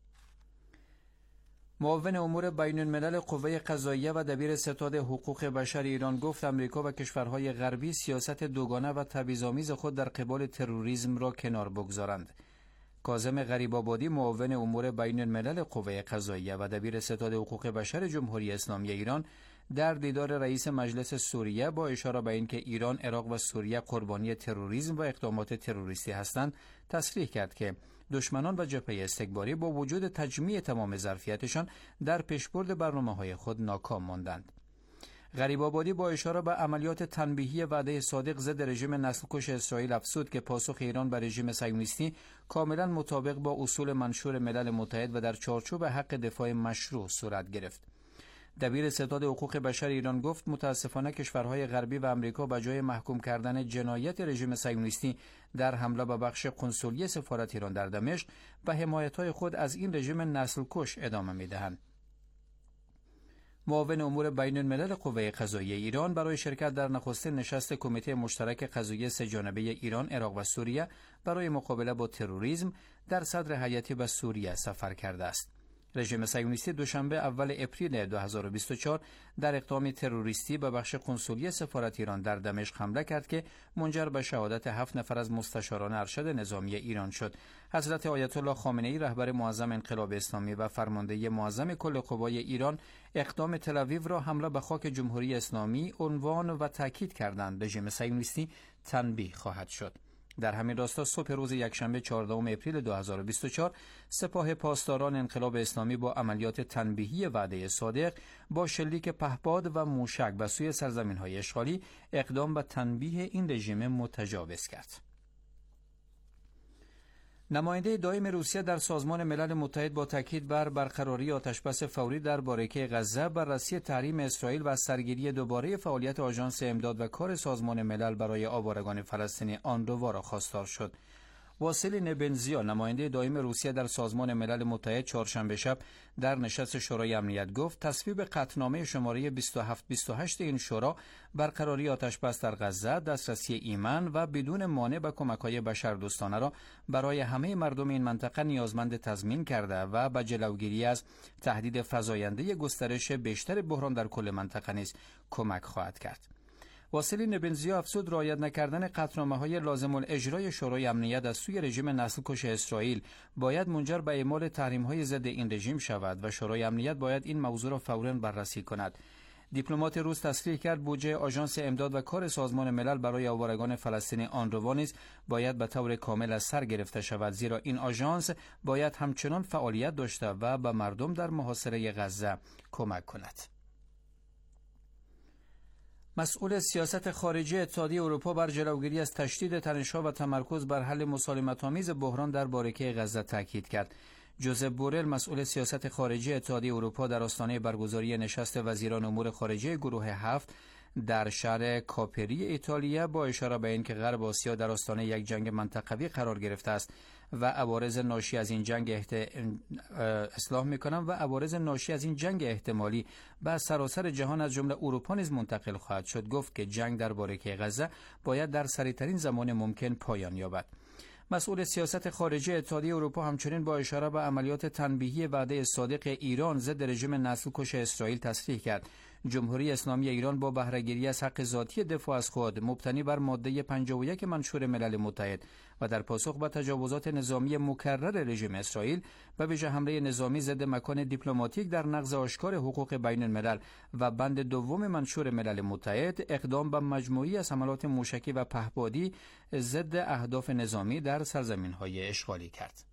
معاون امور بین الملل قوه قضاییه و دبیر ستاد حقوق بشر ایران گفت امریکا و کشورهای غربی سیاست دوگانه و تبعیض‌آمیز خود در قبال تروریسم را کنار بگذارند. کاظم غریب‌آبادی، معاون امور بین الملل قوه قضاییه و دبیر ستاد حقوق بشر جمهوری اسلامی ایران در دیدار رئیس مجلس سوریه با اشاره به اینکه ایران، عراق و سوریه قربانی تروریسم و اقدامات تروریستی هستند، تصریح کرد که دشمنان و جبهه استکباری با وجود تجمیع تمام ظرفیتشان در پیشبرد برنامه‌های خود ناکام ماندند. غریب‌آبادی با اشاره به عملیات تنبیهی وعده صادق ضد رژیم نسل‌کش اسرائیل افزود که پاسخ ایران به رژیم صهیونیستی کاملا مطابق با اصول منشور ملل متحد و در چارچوب حق دفاع مشروع صورت گرفت. دبیر ستاد حقوق بشر ایران گفت متاسفانه کشورهای غربی و امریکا به جای محکوم کردن جنایت رژیم صهیونیستی در حمله به بخش کنسولی سفارت ایران در دمشق به حمایت‌های خود از این رژیم نسل‌کش ادامه می‌دهند. معاون امور بین الملل قوه قضاییه ایران برای شرکت در نخستین نشست کمیته مشترک قضایی سه‌جانبه ایران، عراق و سوریه برای مقابله با تروریسم در صدر هیئتی به سوریه سفر کرده است. رژیم صهیونیستی دوشنبه اول اپریل دو هزار و بیست و چهار در اقدام تروریستی به بخش کنسولی سفارت ایران در دمشق حمله کرد که منجر به شهادت هفت نفر از مستشاران ارشد نظامی ایران شد. حضرت آیت الله خامنه‌ای رهبر معظم انقلاب اسلامی و فرمانده معظم کل قوای ایران اقدام تل‌آویو را حمله به خاک جمهوری اسلامی عنوان و تاکید کردند رژیم صهیونیستی تنبیه خواهد شد. در همین راستا صبح روز یکشنبه چهاردهم اپریل دو هزار و بیست و چهار سپاه پاسداران انقلاب اسلامی با عملیات تنبیهی وعده صادق با شلیک پهپاد و موشک به سوی سرزمین‌های اشغالی اقدام به تنبیه این رژیم متجاوز کرد. نماینده دائم روسیه در سازمان ملل متحد با تاکید بر برقراری آتشبس فوری در باریکه غزه، بررسی تحریم اسرائیل و سرگیری دوباره فعالیت آژانس امداد و کار سازمان ملل برای آوارگان فلسطینی آنروا را خواستار شد. واسیلی نبنزیا نماینده دائم روسیه در سازمان ملل متحد چهارشنبه شب در نشست شورای امنیت گفت تصویب قطعنامه شماره بیست و هفت بیست و هشت این شورا برقراری آتشبس در غزه، دسترسی ایمن و بدون مانع به کمک‌های بشردوستانه را برای همه مردم این منطقه نیازمند تضمین کرده و به جلوگیری از تهدید فزاینده گسترش بیشتر بحران در کل منطقه نیز کمک خواهد کرد. واسیلی نبنزیا افزود رعایت نکردن قطعنامه‌های لازم الاجرای شورای امنیت از سوی رژیم نسل‌کش اسرائیل باید منجر به اعمال تحریم‌های ضد این رژیم شود و شورای امنیت باید این موضوع را فوراً بررسی کند. دیپلمات روس تصریح کرد بودجه آژانس امداد و کار سازمان ملل برای آوارگان فلسطینی آنروا نیز باید به طور کامل از سر گرفته شود، زیرا این آژانس باید همچنان فعالیت داشته و به مردم در محاصره غزه کمک کند. مسئول سیاست خارجی اتحادیه اروپا بر جلوگیری از تشدید تنش‌ها و تمرکز بر حل مسالمت‌آمیز بحران در باریکه غزه تاکید کرد. جوزپ بورل مسئول سیاست خارجی اتحادیه اروپا در آستانه برگزاری نشست وزیران امور خارجه گروه هفت در شهر کاپری ایتالیا با اشاره به اینکه غرب آسیا در آستانه یک جنگ منطقوی قرار گرفته است و عوارض ناشی از این جنگ احت... اصلاح می‌کنم و عوارض ناشی از این جنگ احتمالی به سراسر جهان از جمله اروپا نیز منتقل خواهد شد، گفت که جنگ در باریکه غزه باید در سریع‌ترین زمان ممکن پایان یابد. مسئول سیاست خارجی اتحادیه اروپا همچنین با اشاره به عملیات تنبیهی وعده صادق ایران ضد رژیم نسل‌کش اسرائیل تصریح کرد جمهوری اسلامی ایران با بهره‌گیری از حق ذاتی دفاع از خود مبتنی بر ماده پنجاه و یک منشور ملل متحد و در پاسخ به تجاوزات نظامی مکرر رژیم اسرائیل به ویژه حمله نظامی ضد مکان دیپلماتیک در نقض آشکار حقوق بین الملل و بند دوم منشور ملل متحد اقدام به مجموعی از حملات موشکی و پهپادی ضد اهداف نظامی در سرزمین‌های اشغالی کرد.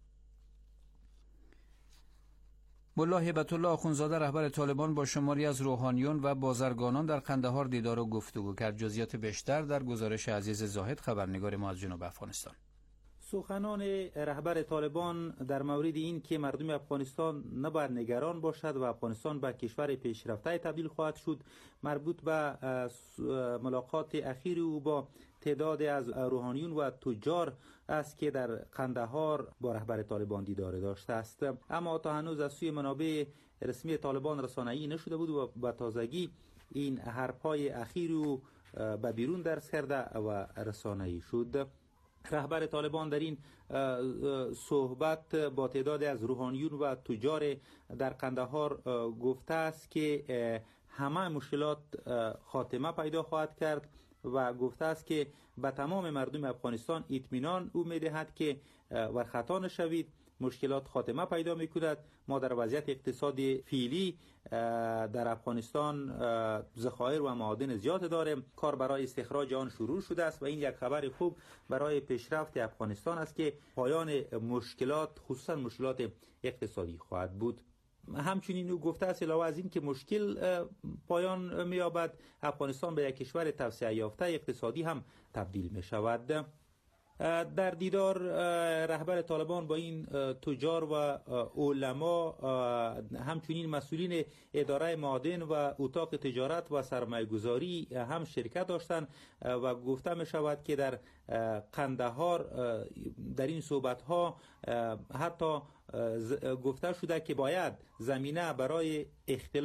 ملا هیبت الله آخوندزاده رهبر طالبان با شماری از روحانیون و بازرگانان در قندهار دیدار و گفتگو کرد. جزئیات بیشتر در گزارش عزیز زاهد خبرنگار ما از جنوب افغانستان. سخنان رهبر طالبان در مورد این که مردم افغانستان نباید نگران باشد و افغانستان به کشور پیشرفته تبدیل خواهد شد مربوط به ملاقات اخیر او با تعداد از روحانیون و تجار است که در قندهار با رهبر طالبان دیدار داشته است، اما تا هنوز از سوی منابع رسمی طالبان رسانه‌ای نشده بود و با تازگی این حرف‌های اخیر او به بیرون درس کرده و رسانه‌ای شد. رهبر طالبان در این صحبت با تعداد از روحانیون و تجار در قندهار گفته است که همه مشکلات خاتمه پیدا خواهد کرد و گفته است که به تمام مردم افغانستان اطمینان او می‌دهد که ور خطا نشوید، مشکلات خاتمه پیدا می‌کند. ما در وضعیت اقتصادی فعلی در افغانستان ذخایر و معادن زیاد داریم، کار برای استخراج آن شروع شده است و این یک خبر خوب برای پیشرفت افغانستان است که پایان مشکلات خصوصا مشکلات اقتصادی خواهد بود. همچنین او گفته است علاوه از این که مشکل پایان می‌یابد، افغانستان به یک کشور توسعه یافته اقتصادی هم تبدیل می شود. در دیدار رهبر طالبان با این تجار و علما همچنین مسئولین اداره معادن و اتاق تجارت و سرمایه‌گذاری هم شرکت داشتند و گفته می شود که در قندهار در این صحبت‌ها حتی گفته شده که باید زمینه برای اختلاف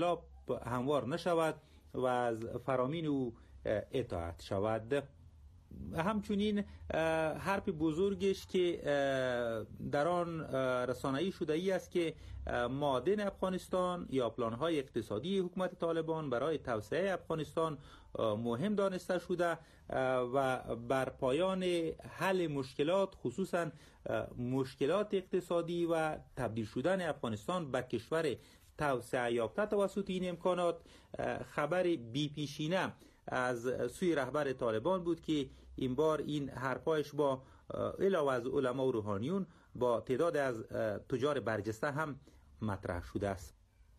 هموار نشود و از فرامین او اطاعت شود. همچنین حرف بزرگش که در آن رسانه‌ای شده ای است که معادن افغانستان یا پلان‌های اقتصادی حکومت طالبان برای توسعه افغانستان مهم دانسته شده و بر پایان حل مشکلات، خصوصا مشکلات اقتصادی و تبدیل شدن افغانستان به کشور توسعه یافته توسط این امکانات، خبر بی پیشینه از سوی رهبر طالبان بود که این بار این حرفایش با علاوه از علما و روحانیون با تعداد از تجار برجسته هم مطرح شده است.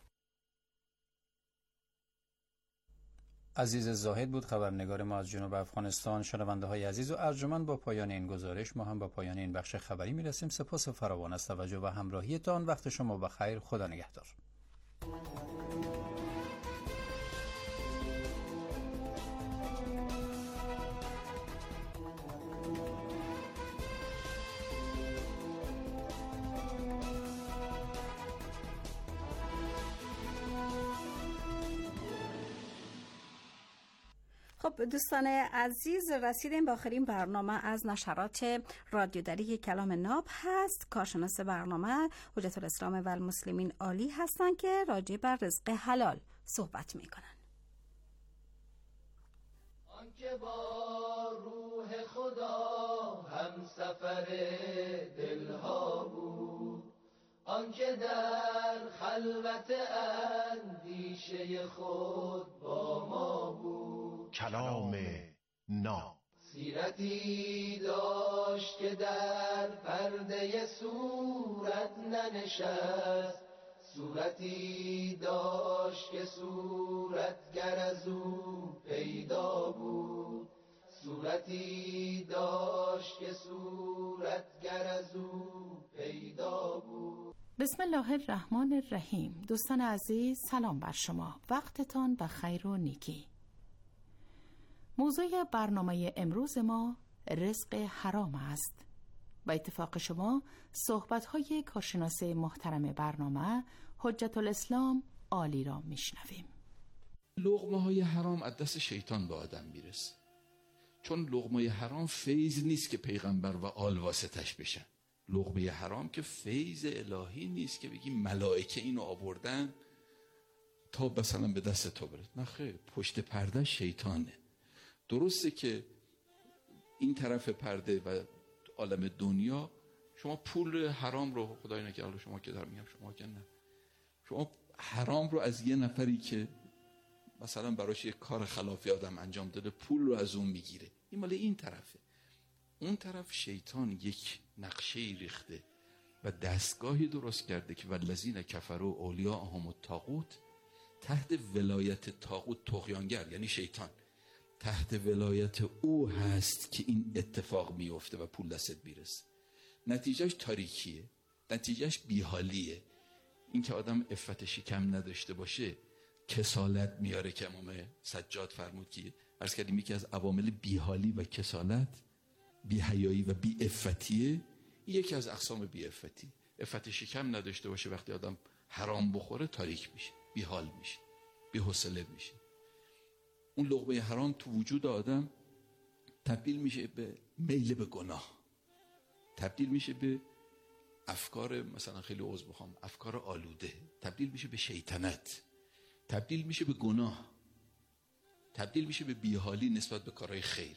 عزیز زاهد بود خبرنگار ما از جنوب افغانستان. شنونده های عزیز و ارجمند، با پایان این گزارش ما هم با پایان این بخش خبری میرسیم. سپاس فراوان از توجه و همراهیتان. وقت شما بخیر. خدا نگهدار. خب دوستان عزیز، رسیدیم به آخرین برنامه از نشرات رادیودری کلام ناب هست. کارشناس برنامه حجت الاسلام و المسلمین عالی هستند که راجع بر رزق حلال صحبت میکنن. آنکه با روح خدا هم سفر دلها بود، آنکه در خلوت اندیشه خود با ما بود. کلام ناب سیرتی داشت که در پرده صورت ننشست، صورتی داشت که صورتگر از او پیدا بود، صورتی داشت که صورتگر از او پیدا بود. بسم الله الرحمن الرحیم. دوستان عزیز سلام بر شما، وقتتان بخیر و نیکی. موضوع برنامه امروز ما رزق حرام است. با اتفاق شما صحبت‌های کارشناس محترم برنامه حجت الاسلام عالی را میشنویم. لقمه های حرام از دست شیطان به آدم میرسه، چون لقمه حرام فیض نیست که پیغمبر و آل واسطش بشن. لقمه حرام که فیض الهی نیست که بگی ملائکه اینو آوردن تا مثلا به دست تو برد. نه خیر، پشت پرده شیطانه. درسته که این طرف پرده و عالم دنیا شما پول حرام رو، خدای نکرده شما که دارم میگم شما که نه، شما حرام رو از یه نفری که مثلا براش یه کار خلافی آدم انجام داده پول رو از اون میگیره، این مال این طرفه. اون طرف شیطان یک نقشه ریخته و دستگاهی درست کرده که والذین کفروا اولیاءهم الطاغوت، تحت ولایت طاغوت، طغیانگر یعنی شیطان، تحت ولایت او هست که این اتفاق میفته و پول دستت میرسه. نتیجهش تاریکیه، نتیجهش بیحالیه. این که آدم عفت شکم نداشته باشه کسالت میاره که امام سجاد فرمود که عرض کردیم یکی از عوامل بیحالی و کسالت بی‌حیایی و بی‌عفتیه. یکی از اقسام بی‌عفتی، عفت شکم نداشته باشه، وقتی آدم حرام بخوره تاریک میشه، بیحال میشه، بی‌حوصله میشه. اون لقمه حرام تو وجود آدم تبدیل میشه به میل به گناه، تبدیل میشه به افکار مثلا خیلی عذر بخوام افکار آلوده، تبدیل میشه به شیطنت، تبدیل میشه به گناه، تبدیل میشه به بیحالی نسبت به کارهای خیر.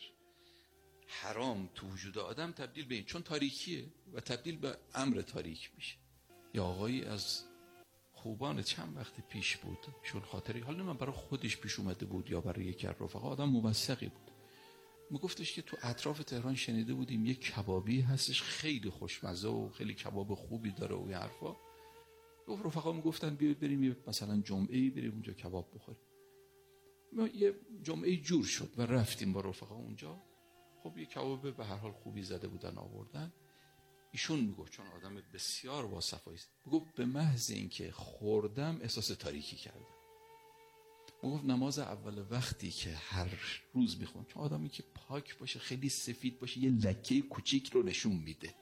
حرام تو وجود آدم تبدیل به این، چون تاریکیه و تبدیل به امر تاریک میشه. یا آقایی از خوبان چند وقت پیش بود، چون خاطری حالا من برای خودش پیش اومده بود یا برای یکی از رفقا، آدم موثقی بود، میگفتش که تو اطراف تهران شنیده بودیم یک کبابی هستش خیلی خوشمزه و خیلی کباب خوبی داره و این حرفا. گفت رفقا میگفتن بیاید بریم مثلا جمعه‌ای بریم اونجا کباب بخوریم. ما یه جمعه جور شد و رفتیم با رفقا اونجا. خب یه کباب به هر حال خوبی زده بودن آوردن. ایشون میگفت چون آدم بسیار با صفایی است، میگفت به محض اینکه خوردم احساس تاریکی کردم. میگفت نماز اول وقتی که هر روز میخونم، چون آدمی که پاک باشه خیلی سفید باشه یه لکه کوچیک رو نشون میده.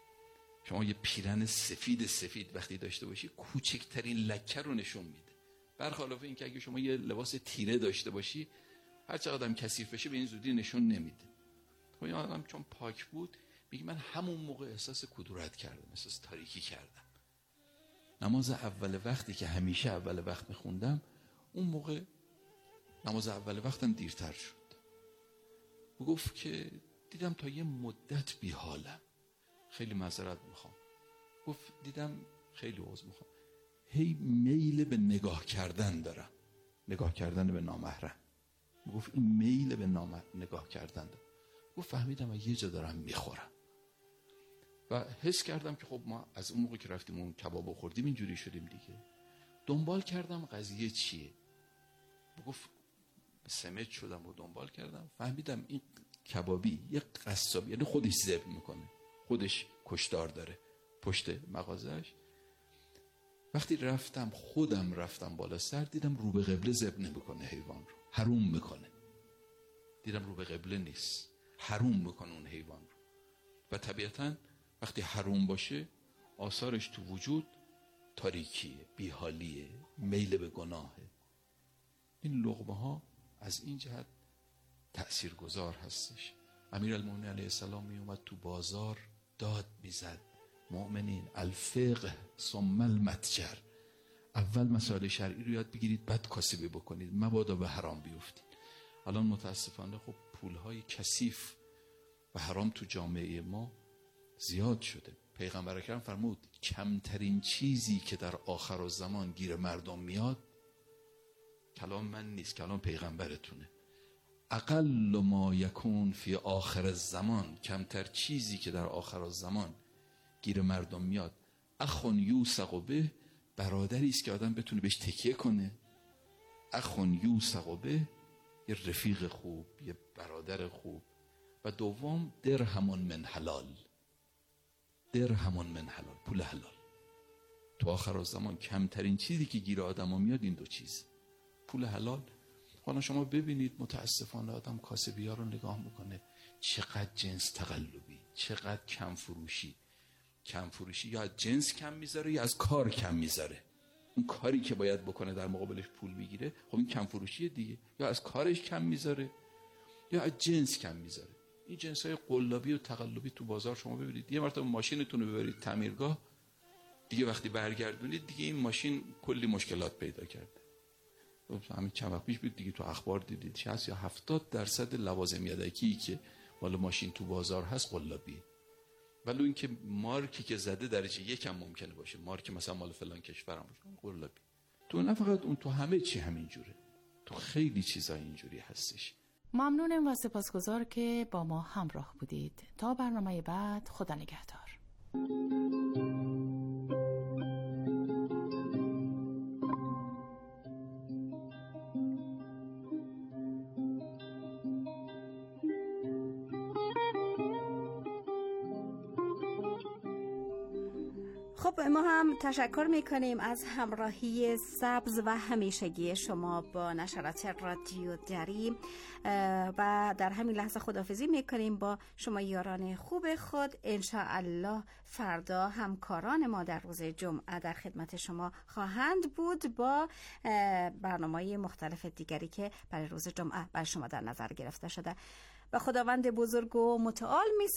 شما یه پیرن سفید سفید وقتی داشته باشی کوچکترین لکه رو نشون میده. برخلاف این که اگه شما یه لباس تیره داشته باشی هر چقدر هم کثیف بشه به این زودی نشون نمیده. خب این آدم چون پاک بود میگه من همون موقع احساس کدورت کردم، احساس تاریکی کردم. نماز اول وقتی که همیشه اول وقت میخوندم اون موقع نماز اول وقتم دیرتر شد. گفت که دیدم تا یه مدت بیحالم، خیلی معذرت میخوام. گفت دیدم خیلی عذر میخوام، هی میل به نگاه کردن دارم، نگاه کردن به نامحرم. گفت این میل به نام نگاه کردن دارم. گفت فهمیدم یه جا دارم میخورم و حس کردم که خب ما از اون موقع که رفتیم اون کباب خوردیم اینجوری شدیم دیگه. دنبال کردم قضیه چیه. گفت سمج شدم و دنبال کردم، فهمیدم این کبابی یه قصاب، یعنی خودش ذبح میکنه، خودش کشتار داره پشت مغازش. وقتی رفتم خودم رفتم بالا سر دیدم رو به قبله ذبح نمیکنه، حیوان رو حروم میکنه. دیدم رو به قبله نیست، حروم میکنه اون حیوان رو. و طبیعتاً وقتی حروم باشه آثارش تو وجود تاریکیه، بیحالیه، میل به گناهه. این لقمه ها از این جهت تأثیر گذار هستش. امیرالمومنین علیه السلام می اومد تو بازار داد میزد مؤمنین الفقه ثم المتجر، اول مسائل شرعی رو یاد بگیرید بعد کاسبی بکنید، مبادا به حرام بیفتید. الان متاسفانه خب پولهای کثیف و حرام تو جامعه ما زیاد شده. پیغمبر اکرم فرمود کمترین چیزی که در آخر الزمان گیر مردم میاد، کلام من نیست، کلام پیغمبرتونه، اقل ما یکون فی آخر الزمان، کمتر چیزی که در آخر الزمان گیر مردم میاد، اخون یوثق به، برادری است که آدم بتونه بهش تکیه کنه. اخون یوثق به، یه رفیق خوب، یه برادر خوب. و دوم درهمون من حلال، درهمون من حلال، پول حلال. تو آخر الزمان کمترین چیزی که گیر آدم میاد این دو چیز، پول حلال. حالا شما ببینید متاسفانه آدم کاسبی ها رو نگاه میکنه، چقدر جنس تقلبی، چقدر کم فروشی. کم فروشی یا از جنس کم میذاره یا از کار کم میذاره. اون کاری که باید بکنه در مقابلش پول بگیره، خب این کم فروشیه دیگه. یا از کارش کم میذاره یا از جنس کم میذاره. این جنس های قلابی و تقلبی تو بازار شما ببینید. یه مرتبه ماشینتون رو ببرید تعمیرگاه، دیگه وقتی برگردونید دیگه این ماشین کلی مشکلات پیدا کرده. همین چند وقت پیش بود دیگه تو اخبار دیدید شصت یا هفتاد درصد لوازم یدکی که مال ماشین تو بازار هست قلابی. ولی این که مارکی که زده درجه یکم ممکنه باشه، مارک مثلا مال فلان کشورم باشه، قلابی. تو نه فقط اون، تو همه چی همین جوره، تو خیلی چیزا اینجوری هستش. ممنونم و سپاسگزار که با ما همراه بودید. تا برنامه بعد، خدا نگهدار. خب ما هم تشکر میکنیم از همراهی سبز و همیشگی شما با نشرات رادیو دری و در همین لحظه خداحافظی میکنیم با شما یاران خوب خود. انشاءالله فردا همکاران ما در روز جمعه در خدمت شما خواهند بود با برنامه‌های مختلف دیگری که برای روز جمعه برای شما در نظر گرفته شده. و خداوند بزرگ و متعال می